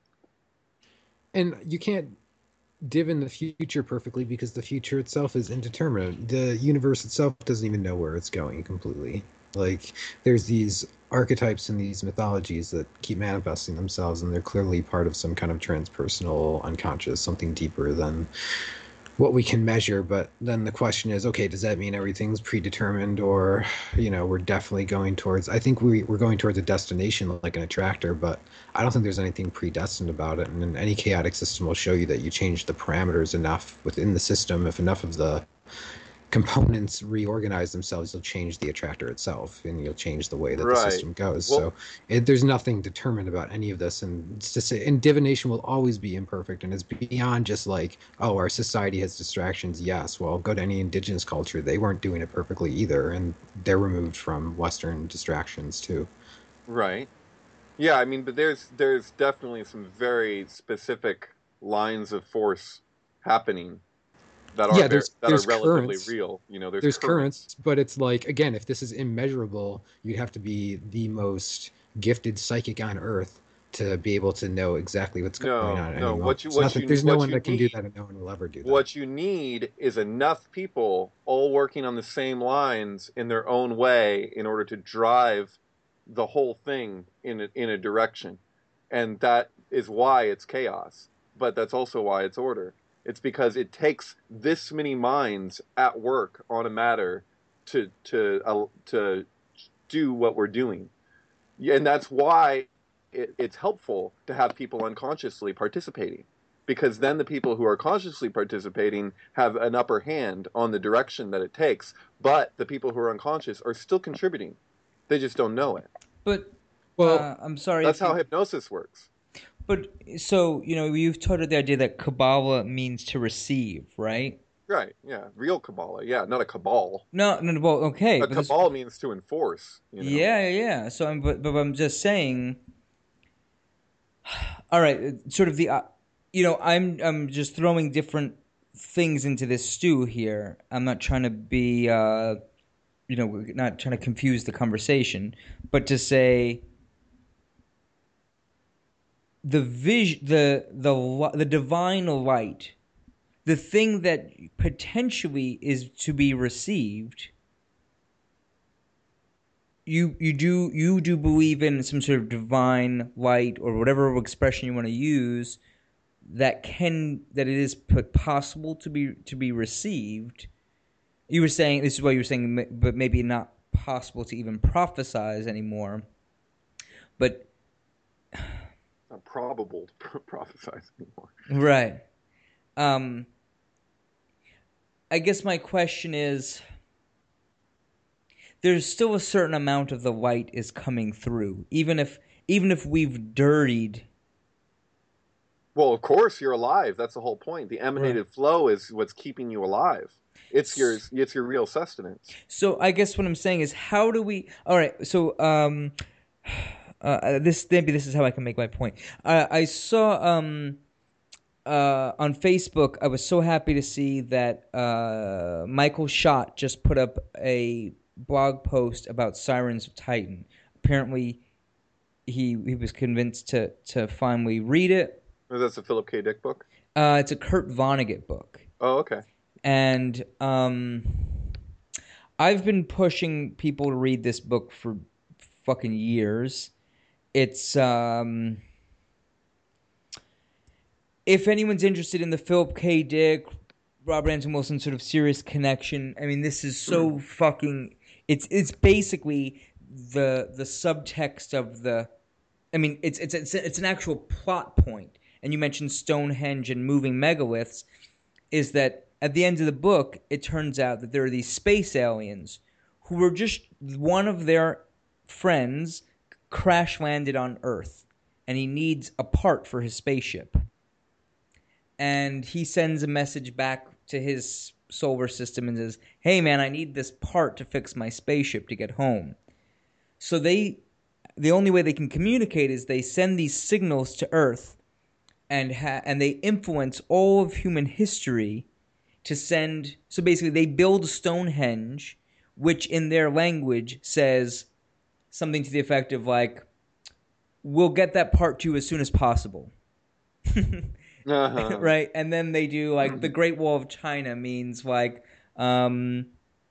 [SPEAKER 7] And you can't div in the future perfectly because the future itself is indeterminate. The universe itself doesn't even know where it's going completely. Like, there's these archetypes in these mythologies that keep manifesting themselves, and they're clearly part of some kind of transpersonal unconscious, something deeper than what we can measure. But then the question is, okay, does that mean everything's predetermined, or, you know, we're definitely going towards, I think we're going towards a destination like an attractor, but I don't think there's anything predestined about it. And any chaotic system will show you that you change the parameters enough within the system. If enough of the components reorganize themselves, you'll change the attractor itself, and you'll change the way that the system goes.
[SPEAKER 2] Well,
[SPEAKER 7] so there's nothing determined about any of this, and it's to say, and divination will always be imperfect, and it's beyond just like, oh, our society has distractions. Yes, well, go to any indigenous culture, they weren't doing it perfectly either, and they're removed from Western distractions too.
[SPEAKER 2] Right. Yeah, I mean, but there's definitely some very specific lines of force happening that are
[SPEAKER 7] there's
[SPEAKER 2] relatively
[SPEAKER 7] currents.
[SPEAKER 2] Real. You know,
[SPEAKER 7] there's currents, but it's like, again, if this is immeasurable, you'd have to be the most gifted psychic on Earth to be able to know exactly what's going on.
[SPEAKER 2] No,
[SPEAKER 7] there's no one that can do that, and no one will ever do that.
[SPEAKER 2] What you need is enough people all working on the same lines in their own way in order to drive the whole thing in a direction, and that is why it's chaos. But that's also why it's order. It's because it takes this many minds at work on a matter to do what we're doing, and that's why it's helpful to have people unconsciously participating, because then the people who are consciously participating have an upper hand on the direction that it takes. But the people who are unconscious are still contributing; they just don't know it.
[SPEAKER 5] But I'm sorry.
[SPEAKER 2] That's how hypnosis works.
[SPEAKER 5] But so, you know, you've taught the idea that Kabbalah means to receive, right?
[SPEAKER 2] Right. Yeah. Real Kabbalah. Yeah. Not a cabal.
[SPEAKER 5] No. Well, okay.
[SPEAKER 2] A cabal means to enforce. You know?
[SPEAKER 5] Yeah. So, I'm just saying. All right. Sort of the, you know, I'm just throwing different things into this stew here. I'm not trying to be, you know, not trying to confuse the conversation, but to say, the divine light, the thing that potentially is to be received, you do believe in some sort of divine light, or whatever expression you want to use, that it is possible to be received. You were saying, this is what you were saying, but maybe not possible to even prophesize anymore, but
[SPEAKER 2] not probable to prophesize anymore.
[SPEAKER 5] Right. I guess my question is, there's still a certain amount of the light is coming through, even if we've dirtied.
[SPEAKER 2] Well, of course you're alive. That's the whole point. The emanated flow is what's keeping you alive. It's your real sustenance. So
[SPEAKER 5] I guess what I'm saying is, how do we? All right. So this is how I can make my point. I saw on Facebook. I was so happy to see that Michael Schott just put up a blog post about Sirens of Titan. Apparently, he was convinced to finally read it.
[SPEAKER 2] That's a Philip K. Dick book?
[SPEAKER 5] It's a Kurt Vonnegut book.
[SPEAKER 2] Oh, okay.
[SPEAKER 5] And I've been pushing people to read this book for fucking years. It's if anyone's interested in the Philip K. Dick, Robert Anton Wilson sort of serious connection, I mean, this is so fucking. It's basically the subtext of the. I mean, it's an actual plot point. And you mentioned Stonehenge and moving megaliths. Is that at the end of the book, it turns out that there are these space aliens who were just one of their friends crash landed on Earth, and he needs a part for his spaceship. And he sends a message back to his solar system and says, "Hey man, I need this part to fix my spaceship to get home." So the only way they can communicate is they send these signals to Earth, and they influence all of human history to send. So basically, they build Stonehenge, which in their language says something to the effect of like, "We'll get that part to you as soon as possible." Right? And then they do like the Great Wall of China means like we're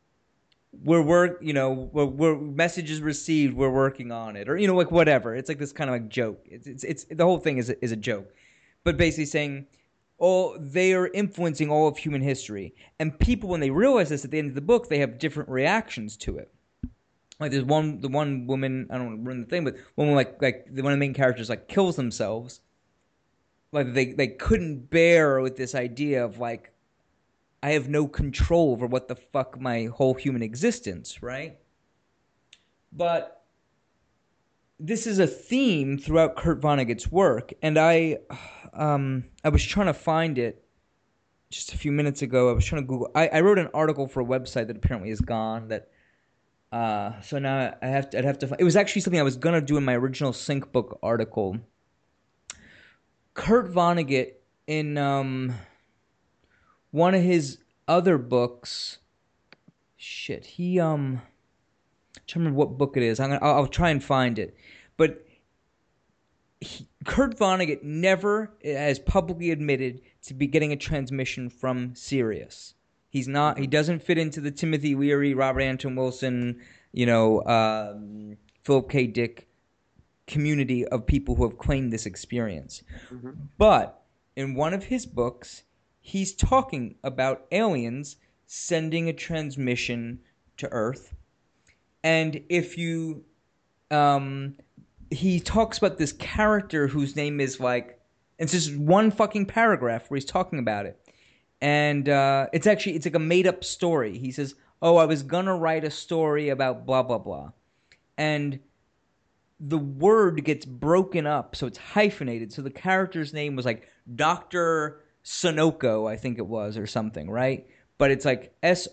[SPEAKER 5] messages received, we're working on it, or like whatever. It's like this kind of like joke. It's the whole thing is a joke, but basically saying they are influencing all of human history, and people when they realize this at the end of the book, they have different reactions to it. Like there's the one woman, I don't want to ruin the thing, but one woman like one of the main characters like kills themselves. Like they couldn't bear with this idea of like, I have no control over what the fuck my whole human existence, right? But this is a theme throughout Kurt Vonnegut's work, and I was trying to find it just a few minutes ago. I was trying to Google. I wrote an article for a website that apparently is gone. That so now I'd have to. It was actually something I was gonna do in my original Sync Book article. Kurt Vonnegut in one of his other books, he I'm trying to remember what book it is. I'll try and find it. But Kurt Vonnegut never has publicly admitted to be getting a transmission from Sirius. He's not. He doesn't fit into the Timothy Leary, Robert Anton Wilson, Philip K. Dick community of people who have claimed this experience. Mm-hmm. But in one of his books, he's talking about aliens sending a transmission to Earth. And if you he talks about this character whose name is like, it's just one fucking paragraph where he's talking about it. And it's like a made up story. He says, "Oh, I was gonna write a story about blah blah blah." And the word gets broken up, so it's hyphenated. So the character's name was like Dr. Sonoko, I think it was, or something, right? But it's like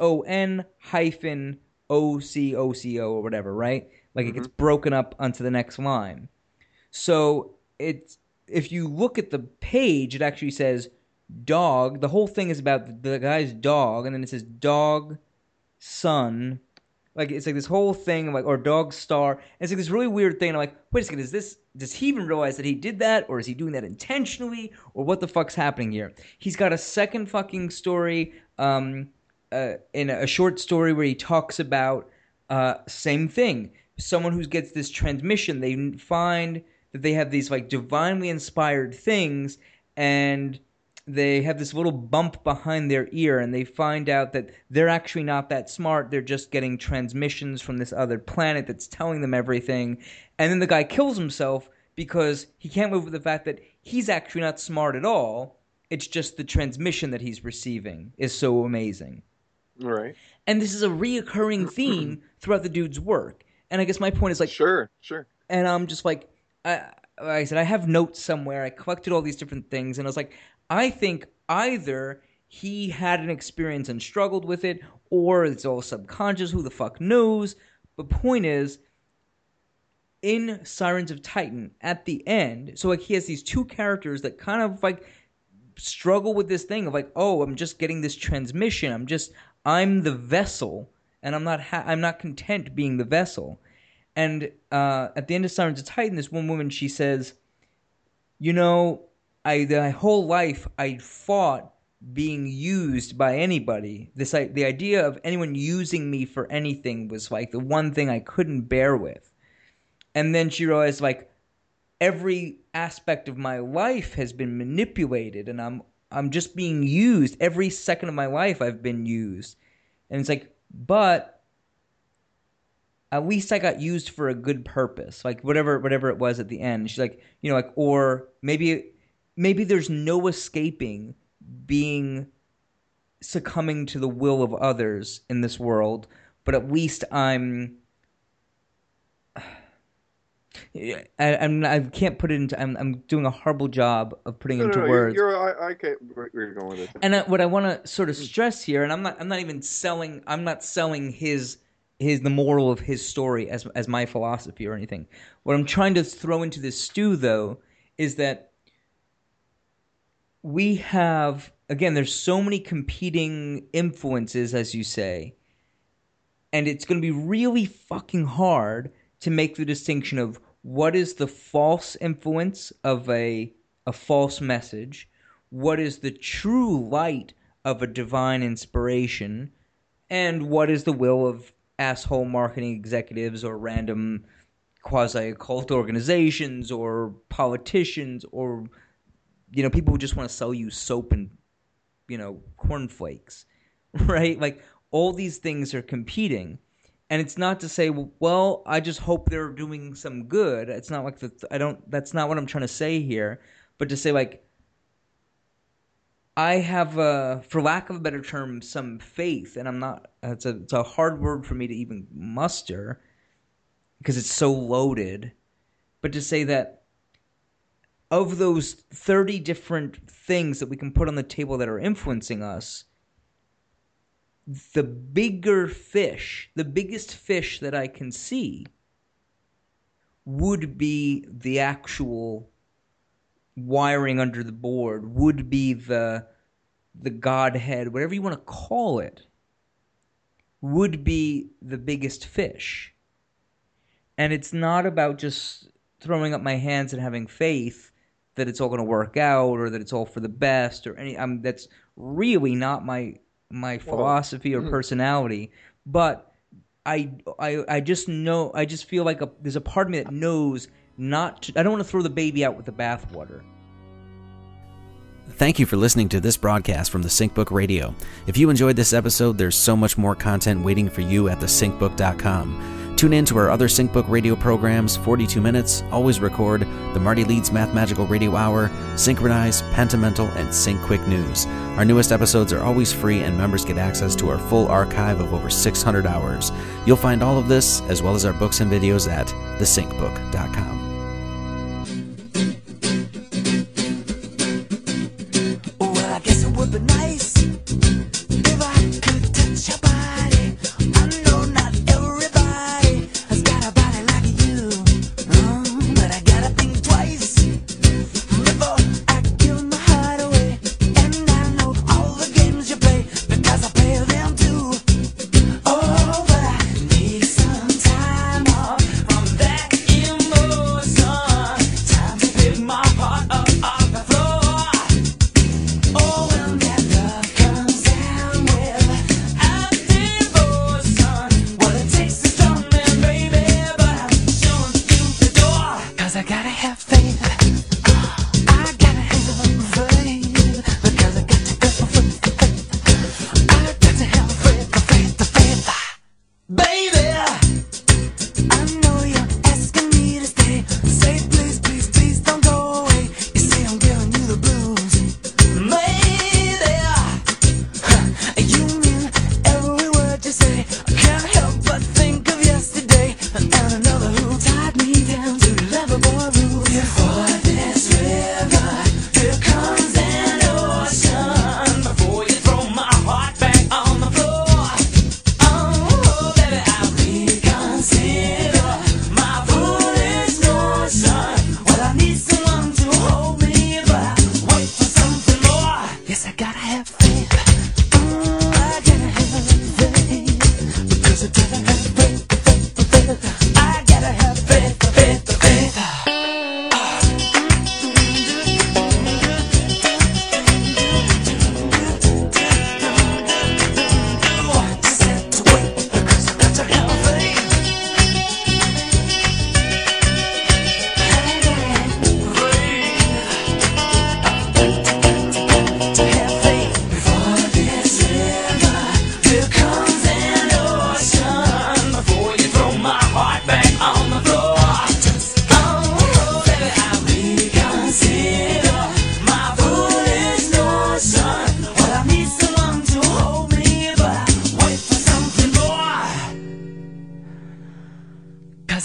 [SPEAKER 5] SON-OCOCO or whatever, right? Like it gets broken up onto the next line. So if you look at the page, it actually says dog. The whole thing is about the guy's dog, and then it says dog, son. Like it's like this whole thing, like, or dog star. And it's like this really weird thing. And I'm like, wait a second, does he even realize that he did that, or is he doing that intentionally, or what the fuck's happening here? He's got a second fucking story, in a short story where he talks about same thing. Someone who gets this transmission, they find that they have these like divinely inspired things, and they have this little bump behind their ear, and they find out that they're actually not that smart. They're just getting transmissions from this other planet that's telling them everything. And then the guy kills himself because he can't live with the fact that he's actually not smart at all. It's just the transmission that he's receiving is so amazing.
[SPEAKER 2] Right.
[SPEAKER 5] And this is a reoccurring theme throughout the dude's work. And I guess my point is like...
[SPEAKER 2] Sure.
[SPEAKER 5] And I'm just like I said, I have notes somewhere. I collected all these different things, and I was like, I think either he had an experience and struggled with it, or it's all subconscious. Who the fuck knows? But point is, in Sirens of Titan, at the end, so like he has these two characters that kind of like struggle with this thing of like, oh, I'm just getting this transmission. I'm the vessel, and I'm not content being the vessel. And at the end of Sirens of Titan, this one woman, she says, my whole life I fought being used by anybody. The idea of anyone using me for anything was like the one thing I couldn't bear with. And then she realized like every aspect of my life has been manipulated, and I'm just being used. Every second of my life I've been used. And it's like, but at least I got used for a good purpose, like whatever it was at the end. She's like, you know, like, or maybe there's no escaping succumbing to the will of others in this world, but at least I can't put it into. I'm doing a horrible job of putting into words.
[SPEAKER 2] I can't. Where you're going with this?
[SPEAKER 5] And what I want to sort of stress here, and I'm not even selling. I'm not selling the moral of his story as my philosophy or anything. What I'm trying to throw into this stew, though, is that we have, again, there's so many competing influences, as you say, and it's going to be really fucking hard to make the distinction of what is the false influence of a false message, what is the true light of a divine inspiration, and what is the will of asshole marketing executives or random quasi-occult organizations or politicians or, you know, people who just want to sell you soap and, you know, cornflakes, right? Like, all these things are competing. And it's not to say, well, I just hope they're doing some good. It's not like that's not what I'm trying to say here. But to say, like, I have, for lack of a better term, some faith, and I'm not, it's a hard word for me to even muster because it's so loaded. But to say that of those 30 different things that we can put on the table that are influencing us, the biggest fish that I can see would be the actual wiring under the board, would be the Godhead, whatever you want to call it, would be the biggest fish. And it's not about just throwing up my hands and having faith that it's all going to work out or that it's all for the best or any. That's really not my philosophy or personality. But I just know, I just feel like there's a part of me that knows not to. I don't want to throw the baby out with the bathwater.
[SPEAKER 8] Thank you for listening to this broadcast from the SyncBook Radio. If you enjoyed this episode, there's so much more content waiting for you at thesyncbook.com. Tune in to our other SyncBook radio programs, 42 Minutes, Always Record, the Marty Leeds Mathmagical Radio Hour, Synchronize, Pentamental, and Sync Quick News. Our newest episodes are always free, and members get access to our full archive of over 600 hours. You'll find all of this, as well as our books and videos at thesyncbook.com.
[SPEAKER 4] Some time off from that emotion.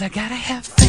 [SPEAKER 9] 'cause I gotta have fun.